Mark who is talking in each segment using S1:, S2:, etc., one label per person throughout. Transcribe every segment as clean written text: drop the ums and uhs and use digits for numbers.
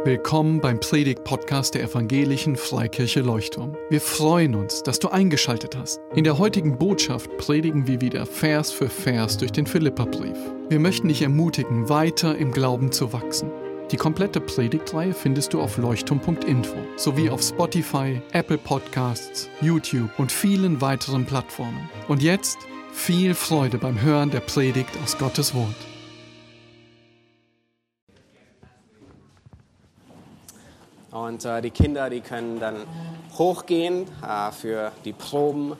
S1: Willkommen beim Predigt-Podcast der Evangelischen Freikirche Leuchtturm. Wir freuen uns, dass du eingeschaltet hast. In der heutigen Botschaft predigen wir wieder Vers für Vers durch den Philipperbrief. Wir möchten dich ermutigen, weiter im Glauben zu wachsen. Die komplette Predigtreihe findest du auf leuchtturm.info sowie auf Spotify, Apple Podcasts, YouTube und vielen weiteren Plattformen. Und jetzt viel Freude beim Hören der Predigt aus Gottes Wort.
S2: Und die Kinder, die können dann hochgehen für die Proben.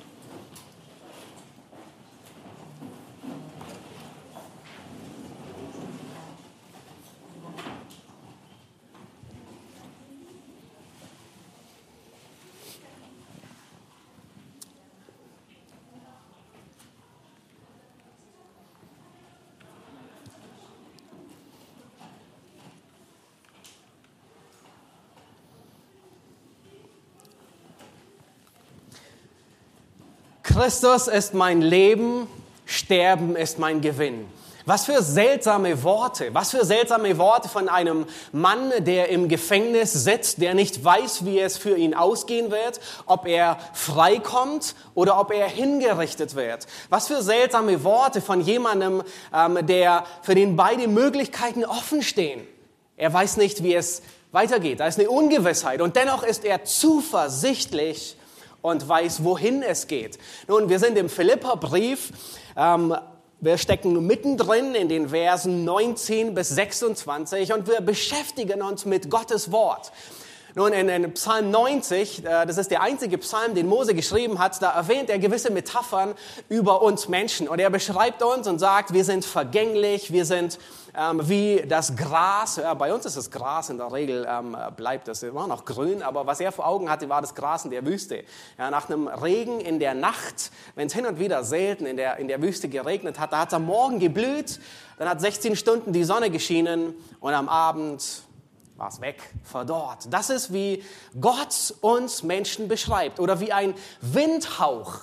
S2: Christus ist mein Leben, Sterben ist mein Gewinn. Was für seltsame Worte von einem Mann, der im Gefängnis sitzt, der nicht weiß, wie es für ihn ausgehen wird, ob er freikommt oder ob er hingerichtet wird. Was für seltsame Worte von jemandem, für den beide Möglichkeiten offen stehen. Er weiß nicht, wie es weitergeht, da ist eine Ungewissheit und dennoch ist er zuversichtlich und weiß, wohin es geht. Nun, wir sind im Philipperbrief. Wir stecken mittendrin in den Versen 19 bis 26 und wir beschäftigen uns mit Gottes Wort. Nun, in Psalm 90, das ist der einzige Psalm, den Mose geschrieben hat, da erwähnt er gewisse Metaphern über uns Menschen. Und er beschreibt uns und sagt, wir sind vergänglich, wir sind wie das Gras. Ja, bei uns ist das Gras in der Regel, bleibt das immer noch grün, aber was er vor Augen hatte, war das Gras in der Wüste. Ja, nach einem Regen in der Nacht, wenn es hin und wieder selten in der Wüste geregnet hat, da hat es am Morgen geblüht, dann hat 16 Stunden die Sonne geschienen und am Abend war es weg, verdorrt. Das ist, wie Gott uns Menschen beschreibt. Oder wie ein Windhauch,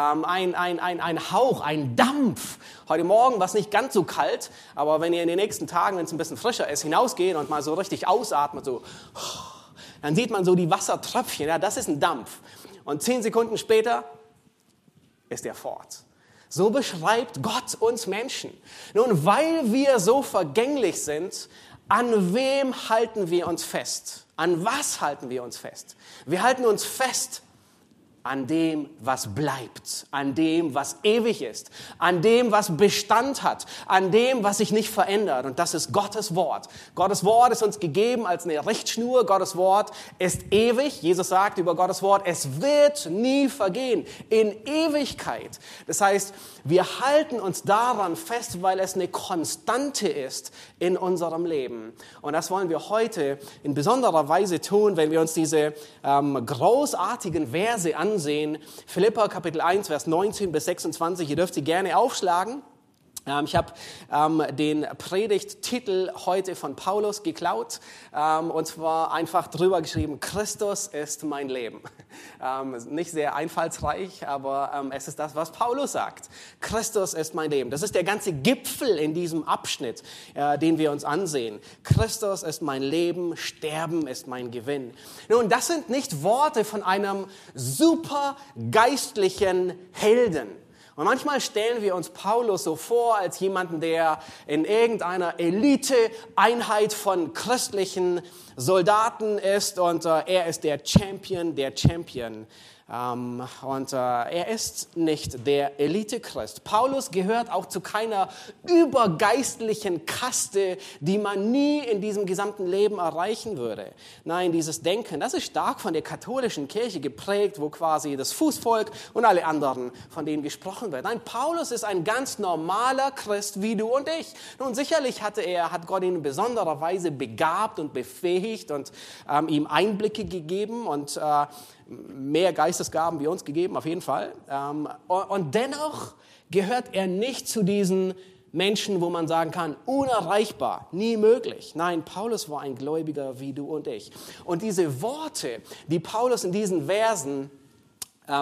S2: ein Hauch, ein Dampf. Heute Morgen war es nicht ganz so kalt, aber wenn ihr in den nächsten Tagen, wenn es ein bisschen frischer ist, hinausgeht und mal so richtig ausatmet, so, dann sieht man so die Wassertröpfchen. Ja, das ist ein Dampf. Und 10 Sekunden später ist er fort. So beschreibt Gott uns Menschen. Nun, weil wir so vergänglich sind, an wem halten wir uns fest? An was halten wir uns fest? Wir halten uns fest an dem, was bleibt, an dem, was ewig ist, an dem, was Bestand hat, an dem, was sich nicht verändert. Und das ist Gottes Wort. Gottes Wort ist uns gegeben als eine Richtschnur. Gottes Wort ist ewig. Jesus sagt über Gottes Wort, es wird nie vergehen, in Ewigkeit. Das heißt, wir halten uns daran fest, weil es eine Konstante ist in unserem Leben. Und das wollen wir heute in besonderer Weise tun, wenn wir uns diese großartigen Verse ansehen. Philipper Kapitel 1, Vers 19 bis 26. Ihr dürft sie gerne aufschlagen. Ich habe den Predigttitel heute von Paulus geklaut und zwar einfach drüber geschrieben, Christus ist mein Leben. Nicht sehr einfallsreich, aber es ist das, was Paulus sagt. Christus ist mein Leben. Das ist der ganze Gipfel in diesem Abschnitt, den wir uns ansehen. Christus ist mein Leben, Sterben ist mein Gewinn. Nun, das sind nicht Worte von einem super geistlichen Helden. Und manchmal stellen wir uns Paulus so vor als jemanden, der in irgendeiner Elite-Einheit von christlichen Soldaten ist und er ist der Champion der Champion. Er ist nicht der Elite-Christ. Paulus gehört auch zu keiner übergeistlichen Kaste, die man nie in diesem gesamten Leben erreichen würde. Nein, dieses Denken, das ist stark von der katholischen Kirche geprägt, wo quasi das Fußvolk und alle anderen, von denen gesprochen wird. Nein, Paulus ist ein ganz normaler Christ wie du und ich. Nun, sicherlich hat Gott ihn in besonderer Weise begabt und befähigt und ihm Einblicke gegeben und mehr Geistesgaben wie uns gegeben, auf jeden Fall. Und dennoch gehört er nicht zu diesen Menschen, wo man sagen kann, unerreichbar, nie möglich. Nein, Paulus war ein Gläubiger wie du und ich. Und diese Worte, die Paulus in diesen Versen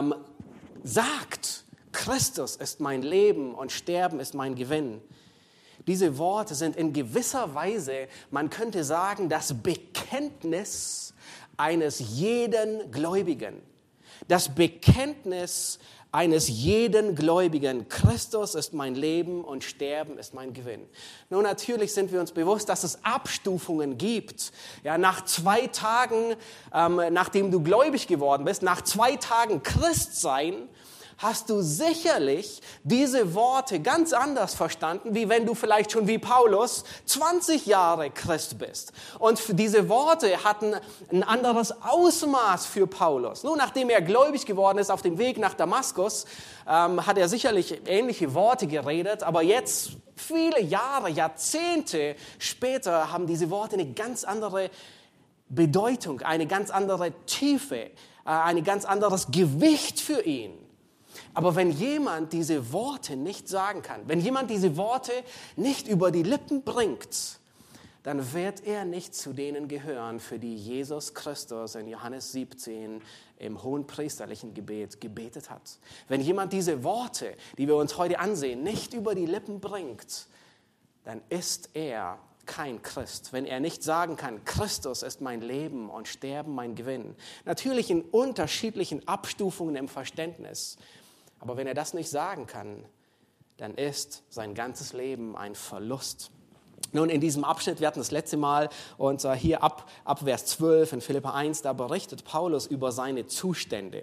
S2: sagt, Christus ist mein Leben und Sterben ist mein Gewinn, Diese Worte sind in gewisser Weise, man könnte sagen, das Bekenntnis eines jeden Gläubigen. Das Bekenntnis eines jeden Gläubigen. Christus ist mein Leben und Sterben ist mein Gewinn. Nun, natürlich sind wir uns bewusst, dass es Abstufungen gibt. Ja, nach 2 Tagen, nachdem du gläubig geworden bist, nach 2 Tagen Christsein, hast du sicherlich diese Worte ganz anders verstanden, wie wenn du vielleicht schon wie Paulus 20 Jahre Christ bist. Und diese Worte hatten ein anderes Ausmaß für Paulus. Nun, nachdem er gläubig geworden ist auf dem Weg nach Damaskus, hat er sicherlich ähnliche Worte geredet, aber jetzt, viele Jahre, Jahrzehnte später, haben diese Worte eine ganz andere Bedeutung, eine ganz andere Tiefe, ein ganz anderes Gewicht für ihn. Aber wenn jemand diese Worte nicht sagen kann, wenn jemand diese Worte nicht über die Lippen bringt, dann wird er nicht zu denen gehören, für die Jesus Christus in Johannes 17 im hohenpriesterlichen Gebet gebetet hat. Wenn jemand diese Worte, die wir uns heute ansehen, nicht über die Lippen bringt, dann ist er kein Christ. Wenn er nicht sagen kann, Christus ist mein Leben und Sterben mein Gewinn. Natürlich in unterschiedlichen Abstufungen im Verständnis. Aber wenn er das nicht sagen kann, dann ist sein ganzes Leben ein Verlust. Nun, in diesem Abschnitt, wir hatten das letzte Mal, und hier ab Vers 12 in Philipper 1, da berichtet Paulus über seine Zustände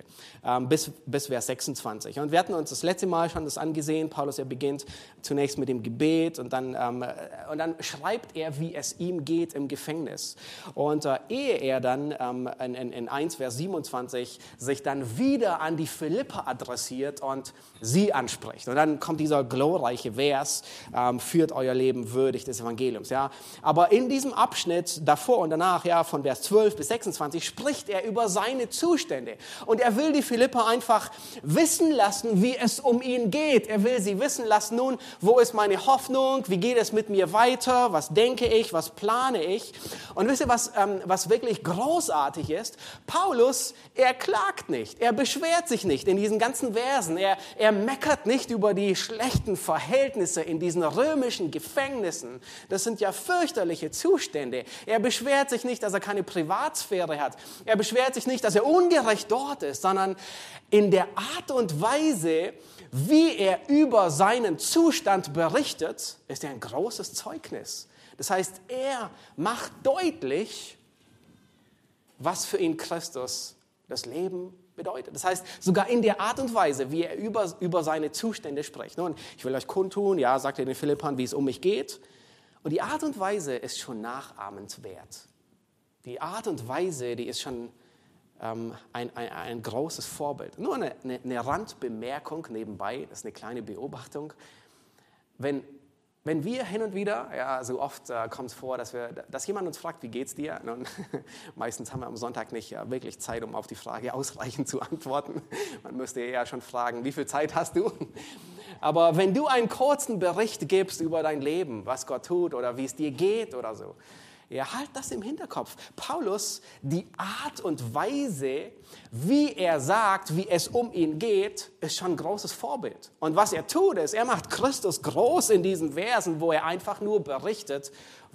S2: bis Vers 26. Und wir hatten uns das letzte Mal schon das angesehen. Paulus, er beginnt zunächst mit dem Gebet und dann schreibt er, wie es ihm geht im Gefängnis. Und ehe er dann in 1 Vers 27 sich dann wieder an die Philipper adressiert und sie anspricht. Und dann kommt dieser glorreiche Vers, führt euer Leben würdig des Evangeliums. Ja. Aber in diesem Abschnitt davor und danach, ja, von Vers 12 bis 26, spricht er über seine Zustände. Und er will die Philipper einfach wissen lassen, wie es um ihn geht. Er will sie wissen lassen, nun, wo ist meine Hoffnung? Wie geht es mit mir weiter? Was denke ich? Was plane ich? Und wisst ihr, was wirklich großartig ist? Paulus, er klagt nicht. Er beschwert sich nicht in diesen ganzen Versen. Er meckert nicht über die schlechten Verhältnisse in diesen römischen Gefängnissen. Das sind ja fürchterliche Zustände. Er beschwert sich nicht, dass er keine Privatsphäre hat. Er beschwert sich nicht, dass er ungerecht dort ist, sondern in der Art und Weise, wie er über seinen Zustand berichtet, ist er ein großes Zeugnis. Das heißt, er macht deutlich, was für ihn Christus das Leben bedeutet. Das heißt, sogar in der Art und Weise, wie er über seine Zustände spricht. Nun, ich will euch kundtun, ja, sagt er den Philippern, wie es um mich geht. Und die Art und Weise ist schon nachahmenswert. Die Art und Weise, die ist schon ein großes Vorbild. Nur eine Randbemerkung nebenbei, das ist eine kleine Beobachtung. Wenn wir hin und wieder, ja, so oft kommt es vor, dass jemand uns fragt, wie geht's dir? Und meistens haben wir am Sonntag nicht wirklich Zeit, um auf die Frage ausreichend zu antworten. Man müsste eher schon fragen, wie viel Zeit hast du? Aber wenn du einen kurzen Bericht gibst über dein Leben, was Gott tut oder wie es dir geht oder so, ja, halt das im Hinterkopf. Paulus, die Art und Weise, wie er sagt, wie es um ihn geht, ist schon ein großes Vorbild. Und was er tut, ist, er macht Christus groß in diesen Versen, wo er einfach nur berichtet,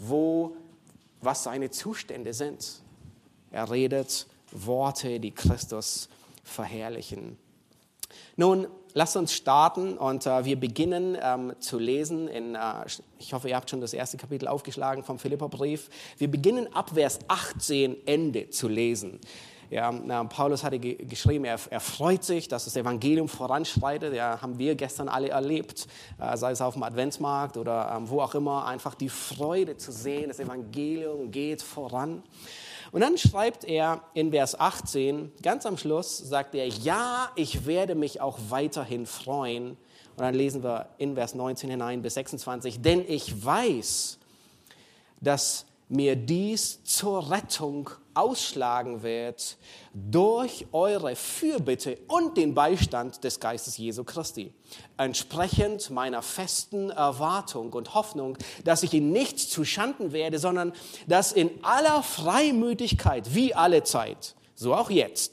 S2: was seine Zustände sind. Er redet Worte, die Christus verherrlichen. Nun, lasst uns starten und wir beginnen zu lesen. Ich hoffe, ihr habt schon das erste Kapitel aufgeschlagen vom Philipperbrief. Wir beginnen ab Vers 18 Ende zu lesen. Ja, Paulus hatte geschrieben, er freut sich, dass das Evangelium voranschreitet. Ja, haben wir gestern alle erlebt, sei es auf dem Adventsmarkt oder wo auch immer, einfach die Freude zu sehen, das Evangelium geht voran. Und dann schreibt er in Vers 18, ganz am Schluss, sagt er, ja, ich werde mich auch weiterhin freuen. Und dann lesen wir in Vers 19 hinein bis 26, denn ich weiß, dass mir dies zur Rettung ausschlagen wird durch eure Fürbitte und den Beistand des Geistes Jesu Christi. Entsprechend meiner festen Erwartung und Hoffnung, dass ich in nichts zuschanden werde, sondern dass in aller Freimütigkeit, wie alle Zeit, so auch jetzt,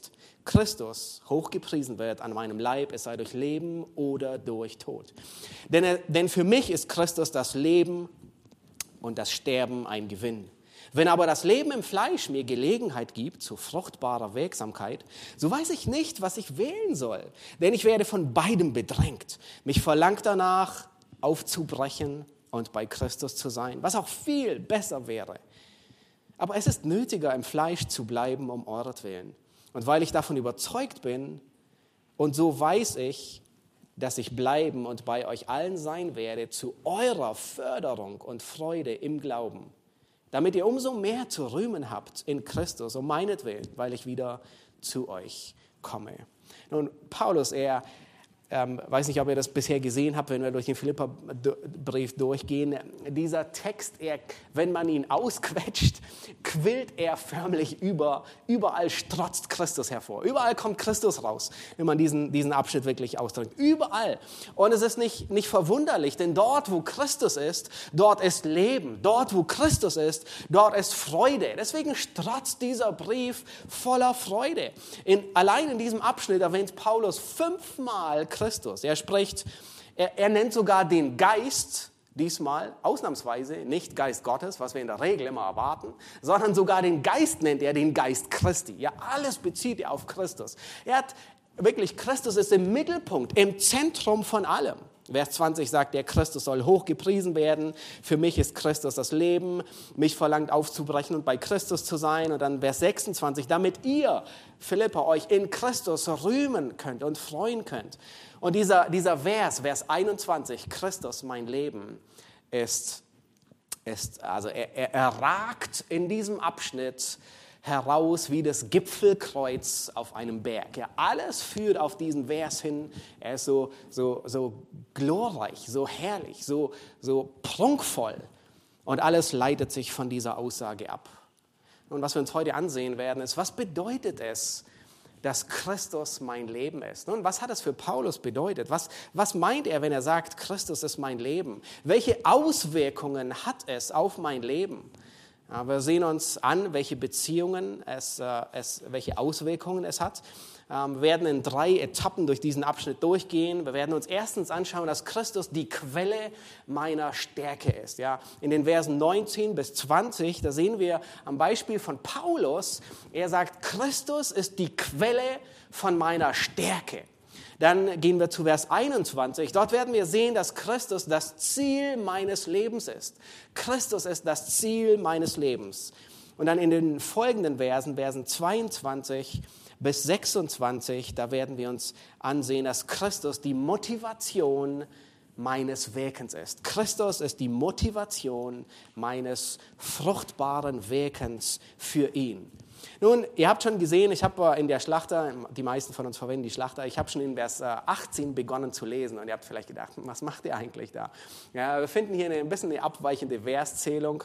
S2: Christus hochgepriesen wird an meinem Leib, es sei durch Leben oder durch Tod. Denn für mich ist Christus das Leben und das Sterben ein Gewinn. Wenn aber das Leben im Fleisch mir Gelegenheit gibt zu fruchtbarer Wirksamkeit, so weiß ich nicht, was ich wählen soll. Denn ich werde von beidem bedrängt. Mich verlangt danach, aufzubrechen und bei Christus zu sein, was auch viel besser wäre. Aber es ist nötiger, im Fleisch zu bleiben, um euretwillen. Und weil ich davon überzeugt bin, und so weiß ich, dass ich bleiben und bei euch allen sein werde, zu eurer Förderung und Freude im Glauben, damit ihr umso mehr zu rühmen habt in Christus, um meinetwillen, weil ich wieder zu euch komme. Nun, Paulus, weiß nicht, ob ihr das bisher gesehen habt, wenn wir durch den Philipperbrief durchgehen. Dieser Text, wenn man ihn ausquetscht, quillt er förmlich überall strotzt Christus hervor. Überall kommt Christus raus, wenn man diesen Abschnitt wirklich ausdrückt. Überall. Und es ist nicht verwunderlich, denn dort, wo Christus ist, dort ist Leben. Dort, wo Christus ist, dort ist Freude. Deswegen strotzt dieser Brief voller Freude. Allein in diesem Abschnitt erwähnt Paulus 5-mal Christus. Er nennt sogar den Geist, diesmal ausnahmsweise nicht Geist Gottes, was wir in der Regel immer erwarten, sondern sogar den Geist nennt er den Geist Christi. Ja, alles bezieht er auf Christus. Christus ist im Mittelpunkt, im Zentrum von allem. Vers 20 sagt er, Christus soll hochgepriesen werden. Für mich ist Christus das Leben. Mich verlangt aufzubrechen und bei Christus zu sein. Und dann Vers 26, damit ihr, Philipper, euch in Christus rühmen könnt und freuen könnt. Und dieser Vers 21, Christus, mein Leben, er ragt in diesem Abschnitt heraus wie das Gipfelkreuz auf einem Berg. Ja, alles führt auf diesen Vers hin. Er ist so glorreich, so herrlich, so prunkvoll. Und alles leitet sich von dieser Aussage ab. Und was wir uns heute ansehen werden, ist, was bedeutet es, dass Christus mein Leben ist? Nun, was hat es für Paulus bedeutet? Was meint er, wenn er sagt, Christus ist mein Leben? Welche Auswirkungen hat es auf mein Leben? Ja, wir sehen uns an, welche Beziehungen welche Auswirkungen es hat. Wir werden in 3 Etappen durch diesen Abschnitt durchgehen. Wir werden uns erstens anschauen, dass Christus die Quelle meiner Stärke ist. Ja, in den Versen 19 bis 20, da sehen wir am Beispiel von Paulus, er sagt, Christus ist die Quelle von meiner Stärke. Dann gehen wir zu Vers 21. Dort werden wir sehen, dass Christus das Ziel meines Lebens ist. Christus ist das Ziel meines Lebens. Und dann in den folgenden Versen 22 bis 26, da werden wir uns ansehen, dass Christus die Motivation meines Wirkens ist. Christus ist die Motivation meines fruchtbaren Wirkens für ihn. Nun, ihr habt schon gesehen, ich habe in der Schlachter, die meisten von uns verwenden die Schlachter, ich habe schon in Vers 18 begonnen zu lesen und ihr habt vielleicht gedacht, was macht ihr eigentlich da? Ja, wir finden hier ein bisschen eine abweichende Verszählung.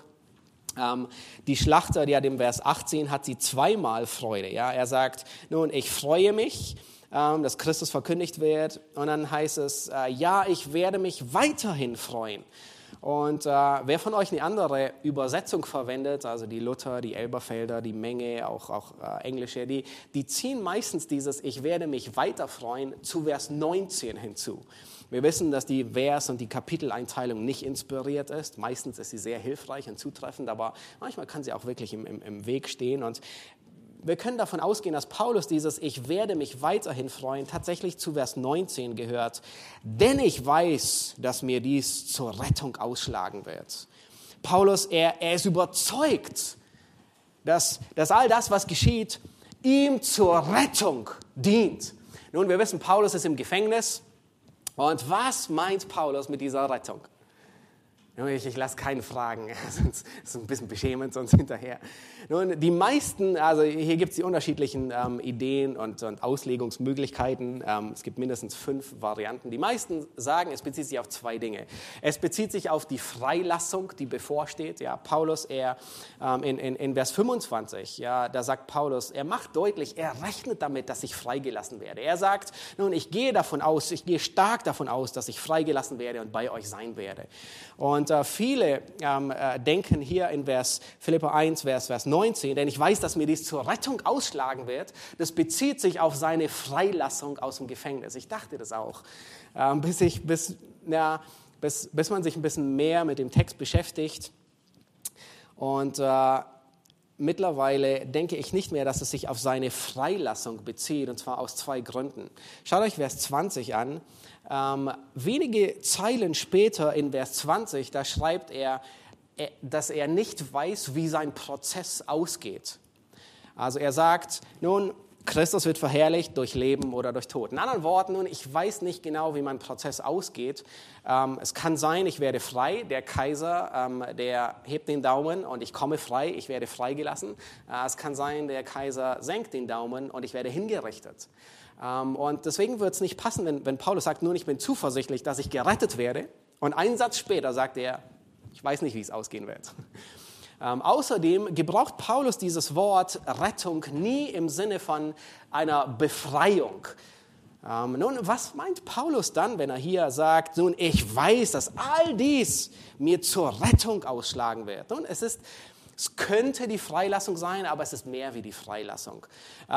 S2: Die Schlachter, die hat im Vers 18, hat sie 2-mal Freude. Ja? Er sagt, nun, ich freue mich, dass Christus verkündigt wird. Und dann heißt es, ja, ich werde mich weiterhin freuen. Und wer von euch eine andere Übersetzung verwendet, also die Luther, die Elberfelder, die Menge, auch Englische, die ziehen meistens dieses Ich werde mich weiter freuen zu Vers 19 hinzu. Wir wissen, dass die Vers- und die Kapiteleinteilung nicht inspiriert ist. Meistens ist sie sehr hilfreich und zutreffend, aber manchmal kann sie auch wirklich im Weg stehen. Und wir können davon ausgehen, dass Paulus dieses Ich werde mich weiterhin freuen tatsächlich zu Vers 19 gehört. Denn ich weiß, dass mir dies zur Rettung ausschlagen wird. Paulus, er ist überzeugt, dass all das, was geschieht, ihm zur Rettung dient. Nun, wir wissen, Paulus ist im Gefängnis. Und was meint Paulus mit dieser Rettung? Ich lasse keinen fragen, sonst ist es ein bisschen beschämend sonst hinterher. Nun, die meisten, also hier gibt es die unterschiedlichen Ideen und Auslegungsmöglichkeiten. Es gibt mindestens 5 Varianten. Die meisten sagen, es bezieht sich auf 2 Dinge. Es bezieht sich auf die Freilassung, die bevorsteht. Ja, Paulus, in Vers 25, ja, da sagt Paulus, er macht deutlich, er rechnet damit, dass ich freigelassen werde. Er sagt, nun, ich gehe stark davon aus, dass ich freigelassen werde und bei euch sein werde. Und Und viele denken hier in Philipper 1, Vers 19, denn ich weiß, dass mir dies zur Rettung ausschlagen wird, das bezieht sich auf seine Freilassung aus dem Gefängnis. Ich dachte das auch, bis man sich ein bisschen mehr mit dem Text beschäftigt. Und mittlerweile denke ich nicht mehr, dass es sich auf seine Freilassung bezieht, und zwar aus 2 Gründen. Schaut euch Vers 20 an. Wenige Zeilen später in Vers 20, da schreibt er, dass er nicht weiß, wie sein Prozess ausgeht. Also er sagt, nun, Christus wird verherrlicht durch Leben oder durch Tod. In anderen Worten, nun, ich weiß nicht genau, wie mein Prozess ausgeht. Es kann sein, ich werde frei. Der Kaiser, der hebt den Daumen und ich komme frei. Ich werde freigelassen. Es kann sein, der Kaiser senkt den Daumen und ich werde hingerichtet. Und deswegen wird es nicht passen, wenn Paulus sagt, nun, ich bin zuversichtlich, dass ich gerettet werde. Und einen Satz später sagt er, ich weiß nicht, wie es ausgehen wird. Außerdem gebraucht Paulus dieses Wort Rettung nie im Sinne von einer Befreiung. Nun, was meint Paulus dann, wenn er hier sagt, nun, ich weiß, dass all dies mir zur Rettung ausschlagen wird? Nun, es könnte die Freilassung sein, aber es ist mehr wie die Freilassung.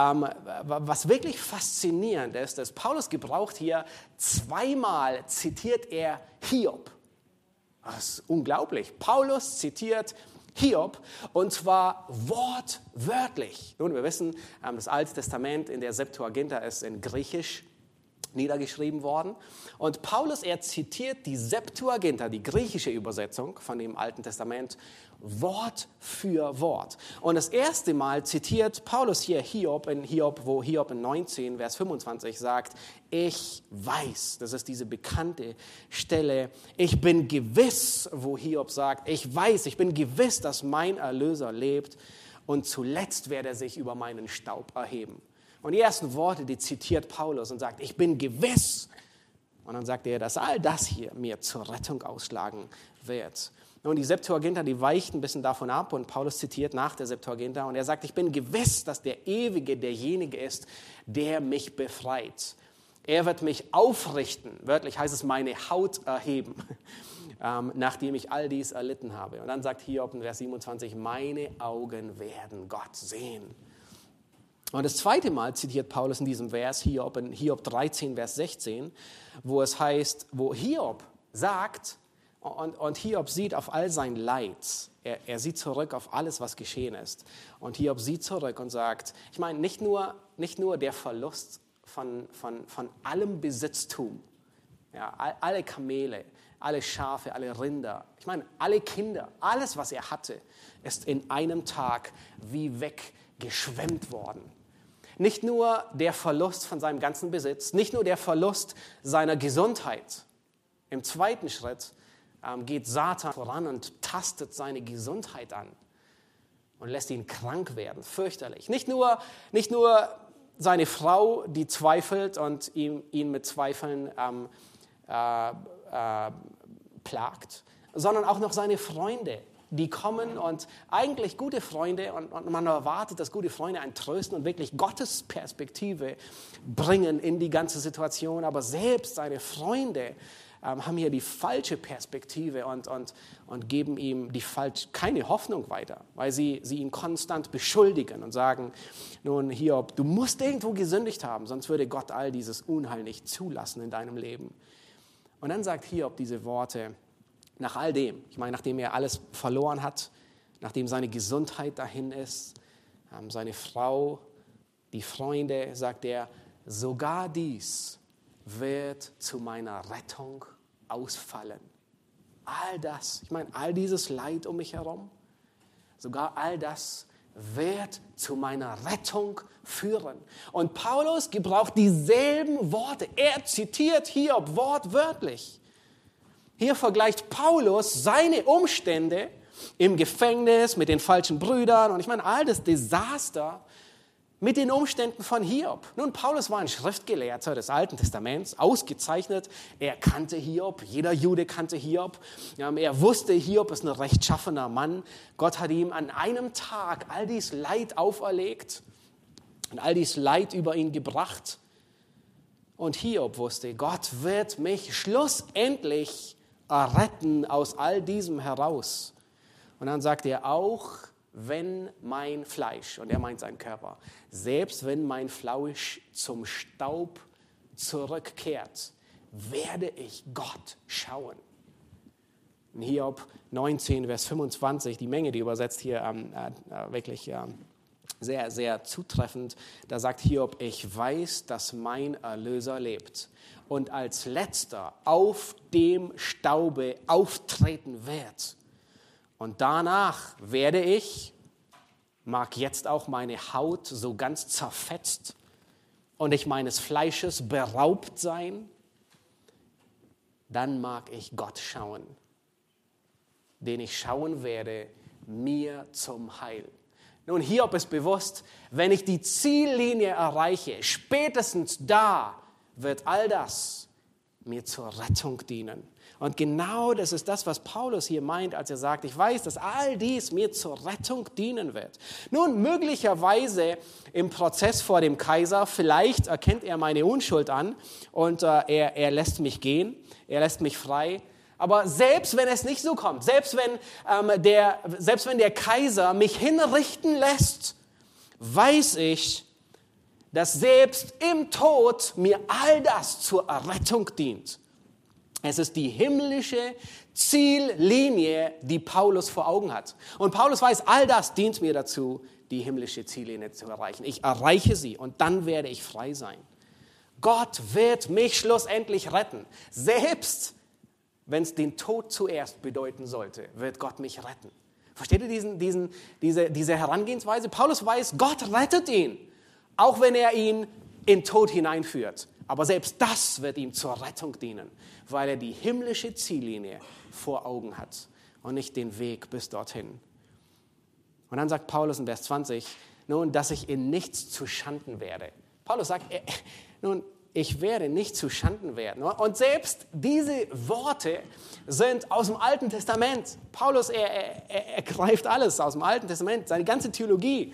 S2: Was wirklich faszinierend ist, dass Paulus gebraucht hier, 2-mal zitiert er Hiob. Das ist unglaublich. Paulus zitiert Hiob, und zwar wortwörtlich. Nun, wir wissen, das Alte Testament in der Septuaginta ist in Griechisch niedergeschrieben worden. Und Paulus, er zitiert die Septuaginta, die griechische Übersetzung von dem Alten Testament, Wort für Wort. Und das erste Mal zitiert Paulus hier Hiob, wo Hiob in 19, Vers 25 sagt, ich weiß, das ist diese bekannte Stelle, ich bin gewiss, wo Hiob sagt, ich weiß, ich bin gewiss, dass mein Erlöser lebt und zuletzt wird er sich über meinen Staub erheben. Und die ersten Worte, die zitiert Paulus und sagt, ich bin gewiss. Und dann sagt er, dass all das hier mir zur Rettung ausschlagen wird. Und die Septuaginta, die weicht ein bisschen davon ab und Paulus zitiert nach der Septuaginta und er sagt, ich bin gewiss, dass der Ewige derjenige ist, der mich befreit. Er wird mich aufrichten, wörtlich heißt es, meine Haut erheben, nachdem ich all dies erlitten habe. Und dann sagt Hiob in Vers 27, meine Augen werden Gott sehen. Und das zweite Mal zitiert Paulus in diesem Vers Hiob, in Hiob 13, Vers 16, wo es heißt, wo Hiob sagt, und Hiob sieht auf all sein Leid, er sieht zurück auf alles, was geschehen ist. Und Hiob sieht zurück und sagt, ich meine, nicht nur der Verlust von allem Besitztum, ja, alle Kamele, alle Schafe, alle Rinder, ich meine, alle Kinder, alles, was er hatte, ist in einem Tag wie weggeschwemmt worden. Nicht nur der Verlust von seinem ganzen Besitz, nicht nur der Verlust seiner Gesundheit. Im zweiten Schritt geht Satan voran und tastet seine Gesundheit an und lässt ihn krank werden, fürchterlich. Nicht nur seine Frau, die zweifelt und ihn mit Zweifeln plagt, sondern auch noch seine Freunde, die kommen und eigentlich gute Freunde und man erwartet, dass gute Freunde einen trösten und wirklich Gottes Perspektive bringen in die ganze Situation, aber selbst seine Freunde haben hier die falsche Perspektive und geben ihm keine Hoffnung weiter, weil sie ihn konstant beschuldigen und sagen, nun Hiob, du musst irgendwo gesündigt haben, sonst würde Gott all dieses Unheil nicht zulassen in deinem Leben. Und dann sagt Hiob diese Worte, nach all dem, ich meine, nachdem er alles verloren hat, nachdem seine Gesundheit dahin ist, seine Frau, die Freunde, sagt er, sogar dies wird zu meiner Rettung ausfallen. All das, ich meine, all dieses Leid um mich herum, sogar all das wird zu meiner Rettung führen. Und Paulus gebraucht dieselben Worte. Er zitiert Hiob wortwörtlich. Hier vergleicht Paulus seine Umstände im Gefängnis mit den falschen Brüdern und ich meine, all das Desaster mit den Umständen von Hiob. Nun, Paulus war ein Schriftgelehrter des Alten Testaments, ausgezeichnet. Er kannte Hiob, jeder Jude kannte Hiob. Er wusste, Hiob ist ein rechtschaffener Mann. Gott hat ihm an einem Tag all dies Leid auferlegt und all dies Leid über ihn gebracht. Und Hiob wusste, Gott wird mich schlussendlich retten aus all diesem heraus. Und dann sagt er, auch wenn mein Fleisch, und er meint seinen Körper, selbst wenn mein Fleisch zum Staub zurückkehrt, werde ich Gott schauen. In Hiob 19, Vers 25, die Menge, die übersetzt hier wirklich sehr, sehr zutreffend. Da sagt Hiob, ich weiß, dass mein Erlöser lebt und als Letzter auf dem Staube auftreten wird. Und danach werde ich, mag jetzt auch meine Haut so ganz zerfetzt und ich meines Fleisches beraubt sein, dann mag ich Gott schauen, den ich schauen werde, mir zum Heil. Nun, Hiob ist bewusst, wenn ich die Ziellinie erreiche, spätestens da wird all das mir zur Rettung dienen. Und genau das ist das, was Paulus hier meint, als er sagt, ich weiß, dass all dies mir zur Rettung dienen wird. Nun, möglicherweise im Prozess vor dem Kaiser, vielleicht erkennt er meine Unschuld an und er lässt mich gehen, er lässt mich frei. Aber selbst wenn es nicht so kommt, selbst wenn der Kaiser mich hinrichten lässt, weiß ich, dass selbst im Tod mir all das zur Errettung dient. Es ist die himmlische Ziellinie, die Paulus vor Augen hat. Und Paulus weiß, all das dient mir dazu, die himmlische Ziellinie zu erreichen. Ich erreiche sie und dann werde ich frei sein. Gott wird mich schlussendlich retten. Selbst wenn es den Tod zuerst bedeuten sollte, wird Gott mich retten. Versteht ihr diese Herangehensweise? Paulus weiß, Gott rettet ihn, auch wenn er ihn in Tod hineinführt. Aber selbst das wird ihm zur Rettung dienen, weil er die himmlische Ziellinie vor Augen hat und nicht den Weg bis dorthin. Und dann sagt Paulus in Vers 20, nun, dass ich in nichts zu Schanden werde. Paulus sagt, nun, ich werde nicht zu Schanden werden. Und selbst diese Worte sind aus dem Alten Testament. Paulus, er greift alles aus dem Alten Testament, seine ganze Theologie.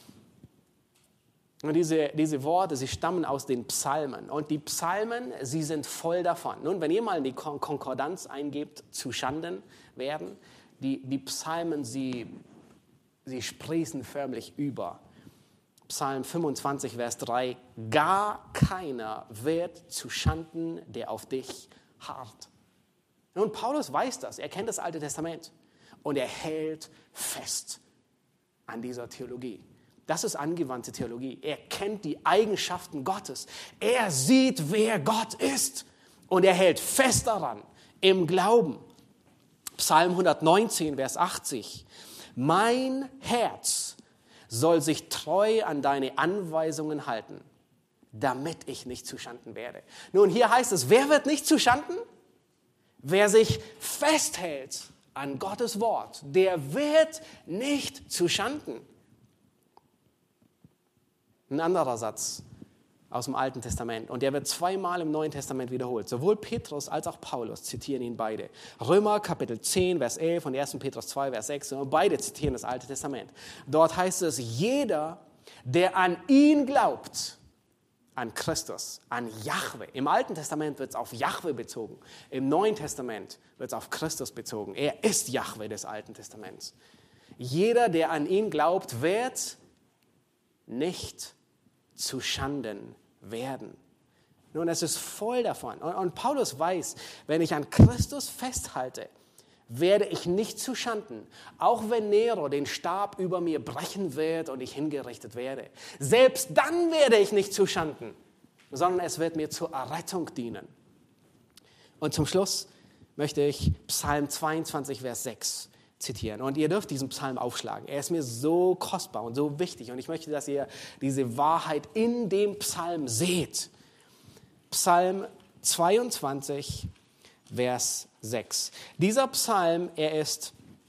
S2: Und diese Worte, sie stammen aus den Psalmen. Und die Psalmen, sie sind voll davon. Nun, wenn ihr mal in die Konkordanz eingebt, zu Schanden werden, die Psalmen, sie sprießen förmlich über. Psalm 25, Vers 3, gar keiner wird zu Schanden, der auf dich harrt. Nun, Paulus weiß das, er kennt das Alte Testament und er hält fest an dieser Theologie. Das ist angewandte Theologie. Er kennt die Eigenschaften Gottes. Er sieht, wer Gott ist und er hält fest daran im Glauben. Psalm 119, Vers 80, mein Herz soll sich treu an deine Anweisungen halten, damit ich nicht zuschanden werde. Nun, hier heißt es, wer wird nicht zuschanden? Wer sich festhält an Gottes Wort, der wird nicht zuschanden. Ein anderer Satz aus dem Alten Testament und der wird zweimal im Neuen Testament wiederholt. Sowohl Petrus als auch Paulus zitieren ihn beide. Römer Kapitel 10, Vers 11 und 1. Petrus 2, Vers 6. Und beide zitieren das Alte Testament. Dort heißt es, jeder, der an ihn glaubt, an Christus, an Jahwe. Im Alten Testament wird es auf Jahwe bezogen. Im Neuen Testament wird es auf Christus bezogen. Er ist Jahwe des Alten Testaments. Jeder, der an ihn glaubt, wird nicht zu Schanden werden. Nun, es ist voll davon. Und Paulus weiß, wenn ich an Christus festhalte, werde ich nicht zu Schanden, auch wenn Nero den Stab über mir brechen wird und ich hingerichtet werde. Selbst dann werde ich nicht zu Schanden, sondern es wird mir zur Errettung dienen. Und zum Schluss möchte ich Psalm 22, Vers 6 zitieren. Und ihr dürft diesen Psalm aufschlagen. Er ist mir so kostbar und so wichtig. Und ich möchte, dass ihr diese Wahrheit in dem Psalm seht. Psalm 22, Vers 6. Dieser Psalm, es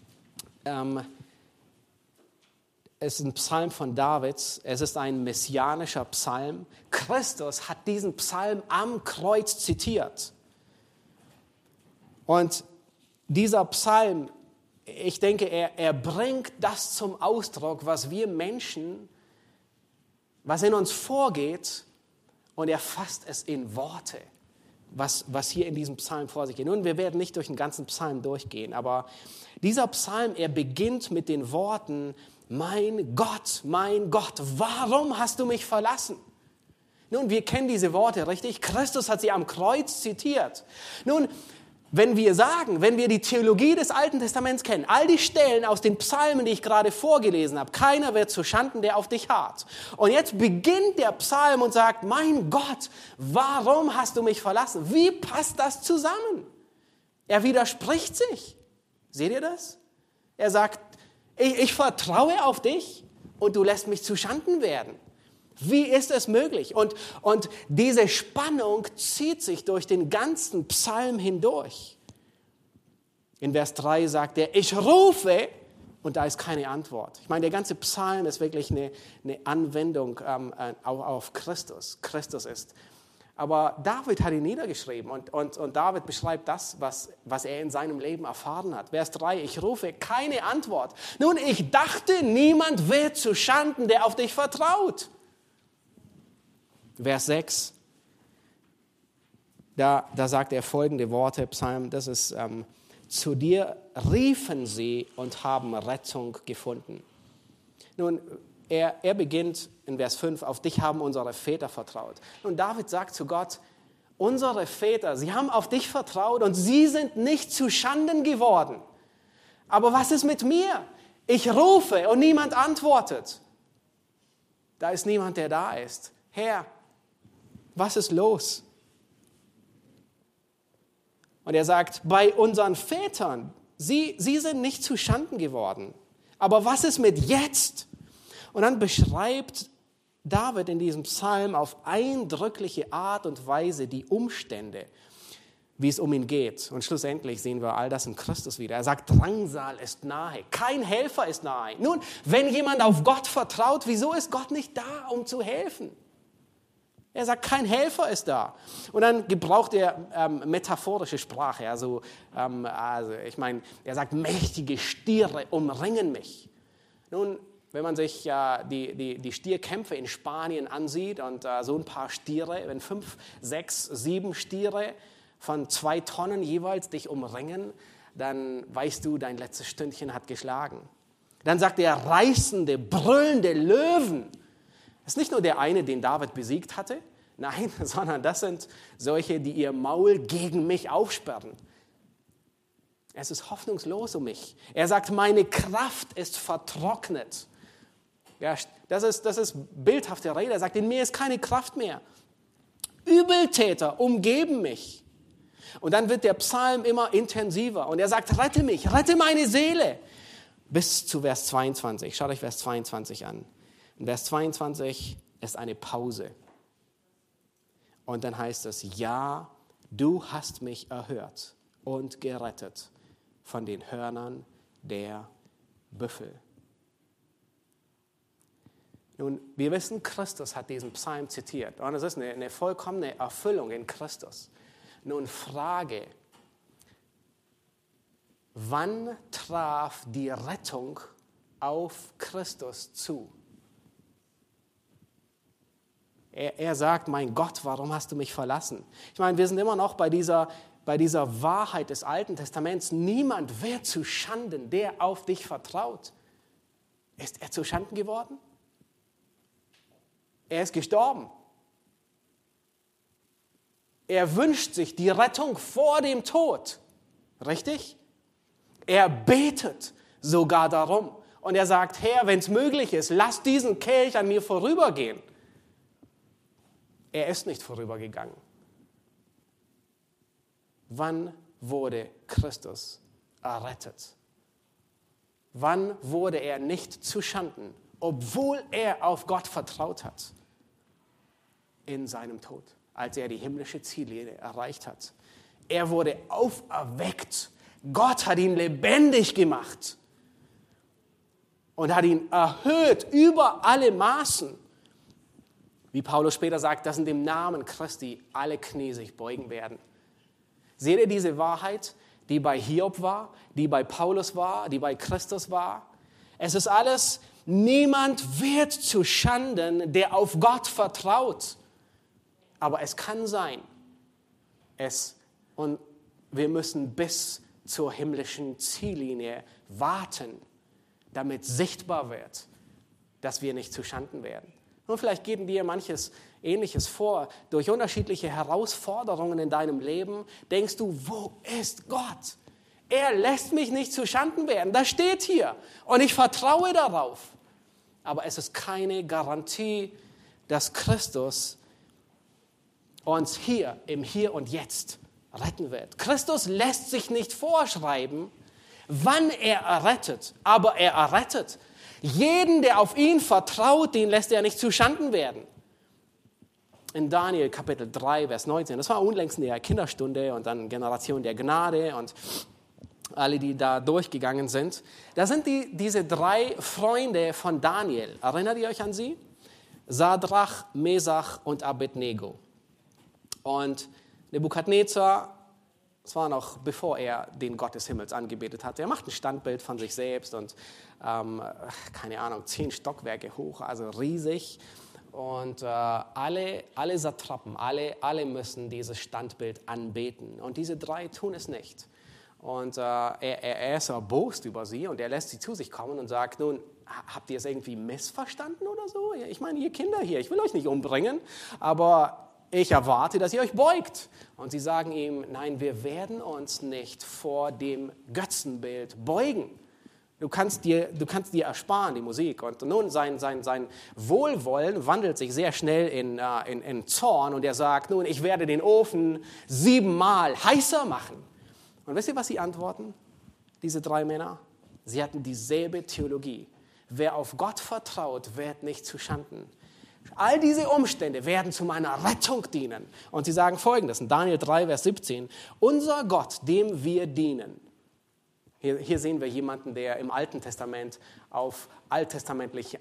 S2: ist ein Psalm von Davids. Es ist ein messianischer Psalm. Christus hat diesen Psalm am Kreuz zitiert. Und dieser Psalm, ich denke, er bringt das zum Ausdruck, was wir Menschen, was in uns vorgeht, und er fasst es in Worte. was hier in diesem Psalm vor sich geht. Nun, wir werden nicht durch den ganzen Psalm durchgehen, aber dieser Psalm, er beginnt mit den Worten, mein Gott, warum hast du mich verlassen? Nun, wir kennen diese Worte, richtig? Christus hat sie am Kreuz zitiert. Nun, wenn wir die Theologie des Alten Testaments kennen, all die Stellen aus den Psalmen, die ich gerade vorgelesen habe, keiner wird zu Schanden, der auf dich harrt. Und jetzt beginnt der Psalm und sagt, mein Gott, warum hast du mich verlassen? Wie passt das zusammen? Er widerspricht sich. Seht ihr das? Er sagt, ich vertraue auf dich und du lässt mich zu Schanden werden. Wie ist es möglich? Und diese Spannung zieht sich durch den ganzen Psalm hindurch. In Vers 3 sagt er, ich rufe, und da ist keine Antwort. Ich meine, der ganze Psalm ist wirklich eine Anwendung auf Christus. Christus ist. Aber David hat ihn niedergeschrieben und David beschreibt das, was er in seinem Leben erfahren hat. Vers 3, ich rufe, keine Antwort. Nun, ich dachte, niemand wird zu Schanden, der auf dich vertraut. Vers 6, da sagt er folgende Worte, Psalm, das ist, zu dir riefen sie und haben Rettung gefunden. Nun, er beginnt in Vers 5, auf dich haben unsere Väter vertraut. Und David sagt zu Gott, unsere Väter, sie haben auf dich vertraut und sie sind nicht zu Schanden geworden. Aber was ist mit mir? Ich rufe und niemand antwortet. Da ist niemand, der da ist. Herr, was ist los? Und er sagt, bei unseren Vätern, sie sind nicht zu Schanden geworden. Aber was ist mit jetzt? Und dann beschreibt David in diesem Psalm auf eindrückliche Art und Weise die Umstände, wie es um ihn geht. Und schlussendlich sehen wir all das in Christus wieder. Er sagt, Drangsal ist nahe, kein Helfer ist nahe. Nun, wenn jemand auf Gott vertraut, wieso ist Gott nicht da, um zu helfen? Er sagt, kein Helfer ist da. Und dann gebraucht er metaphorische Sprache. Also ich meine, er sagt, mächtige Stiere umringen mich. Nun, wenn man sich die Stierkämpfe in Spanien ansieht und so ein paar Stiere, wenn 5, 6, 7 Stiere von 2 Tonnen jeweils dich umringen, dann weißt du, dein letztes Stündchen hat geschlagen. Dann sagt er, reißende, brüllende Löwen. Das ist nicht nur der eine, den David besiegt hatte, nein, sondern das sind solche, die ihr Maul gegen mich aufsperren. Es ist hoffnungslos um mich. Er sagt, meine Kraft ist vertrocknet. Ja, das ist bildhafte Rede. Er sagt, in mir ist keine Kraft mehr. Übeltäter umgeben mich. Und dann wird der Psalm immer intensiver. Und er sagt, rette mich, rette meine Seele. Bis zu Vers 22. Schaut euch Vers 22 an. In Vers 22 ist eine Pause. Und dann heißt es, ja, du hast mich erhört und gerettet von den Hörnern der Büffel. Nun, wir wissen, Christus hat diesen Psalm zitiert. Und es ist eine vollkommene Erfüllung in Christus. Nun, Frage, wann traf die Rettung auf Christus zu? Er sagt, mein Gott, warum hast du mich verlassen? Ich meine, wir sind immer noch bei dieser Wahrheit des Alten Testaments. Niemand wird zu Schanden, der auf dich vertraut. Ist er zu Schanden geworden? Er ist gestorben. Er wünscht sich die Rettung vor dem Tod. Richtig? Er betet sogar darum. Und er sagt, Herr, wenn es möglich ist, lass diesen Kelch an mir vorübergehen. Er ist nicht vorübergegangen. Wann wurde Christus errettet? Wann wurde er nicht zu Schanden, obwohl er auf Gott vertraut hat? In seinem Tod, als er die himmlische Ziellinie erreicht hat. Er wurde auferweckt. Gott hat ihn lebendig gemacht und hat ihn erhöht über alle Maßen. Wie Paulus später sagt, dass in dem Namen Christi alle Knie sich beugen werden. Seht ihr diese Wahrheit, die bei Hiob war, die bei Paulus war, die bei Christus war? Es ist alles, niemand wird zu Schanden, der auf Gott vertraut. Aber es kann sein, Und wir müssen bis zur himmlischen Ziellinie warten, damit sichtbar wird, dass wir nicht zuschanden werden. Und vielleicht geht dir manches Ähnliches vor. Durch unterschiedliche Herausforderungen in deinem Leben denkst du, wo ist Gott? Er lässt mich nicht zuschanden werden. Das steht hier. Und ich vertraue darauf. Aber es ist keine Garantie, dass Christus uns hier, im Hier und Jetzt retten wird. Christus lässt sich nicht vorschreiben, wann er errettet. Aber er errettet. Jeden, der auf ihn vertraut, den lässt er nicht zuschanden werden. In Daniel Kapitel 3, Vers 19, das war unlängst in der Kinderstunde und dann Generation der Gnade und alle, die da durchgegangen sind. Da sind diese 3 Freunde von Daniel. Erinnert ihr euch an sie? Sadrach, Mesach und Abednego. Und Nebukadnezar, das war noch bevor er den Gott des Himmels angebetet hatte. Er macht ein Standbild von sich selbst und 10 Stockwerke hoch, also riesig. Und alle Satrapen, alle müssen dieses Standbild anbeten. Und diese 3 tun es nicht. Und er ist erbost über sie und er lässt sie zu sich kommen und sagt, nun, habt ihr es irgendwie missverstanden oder so? Ich meine, ihr Kinder hier, ich will euch nicht umbringen, aber ich erwarte, dass ihr euch beugt. Und sie sagen ihm, nein, wir werden uns nicht vor dem Götzenbild beugen. Du kannst dir ersparen, die Musik. Und nun sein Wohlwollen wandelt sich sehr schnell in Zorn und er sagt, nun, ich werde den Ofen 7-mal heißer machen. Und wisst ihr, was sie antworten? Diese 3 Männer? Sie hatten dieselbe Theologie. Wer auf Gott vertraut, wird nicht zuschanden. All diese Umstände werden zu meiner Rettung dienen. Und sie sagen Folgendes in Daniel 3, Vers 17. Unser Gott, dem wir dienen. Hier sehen wir jemanden, der im Alten Testament auf alttestamentlich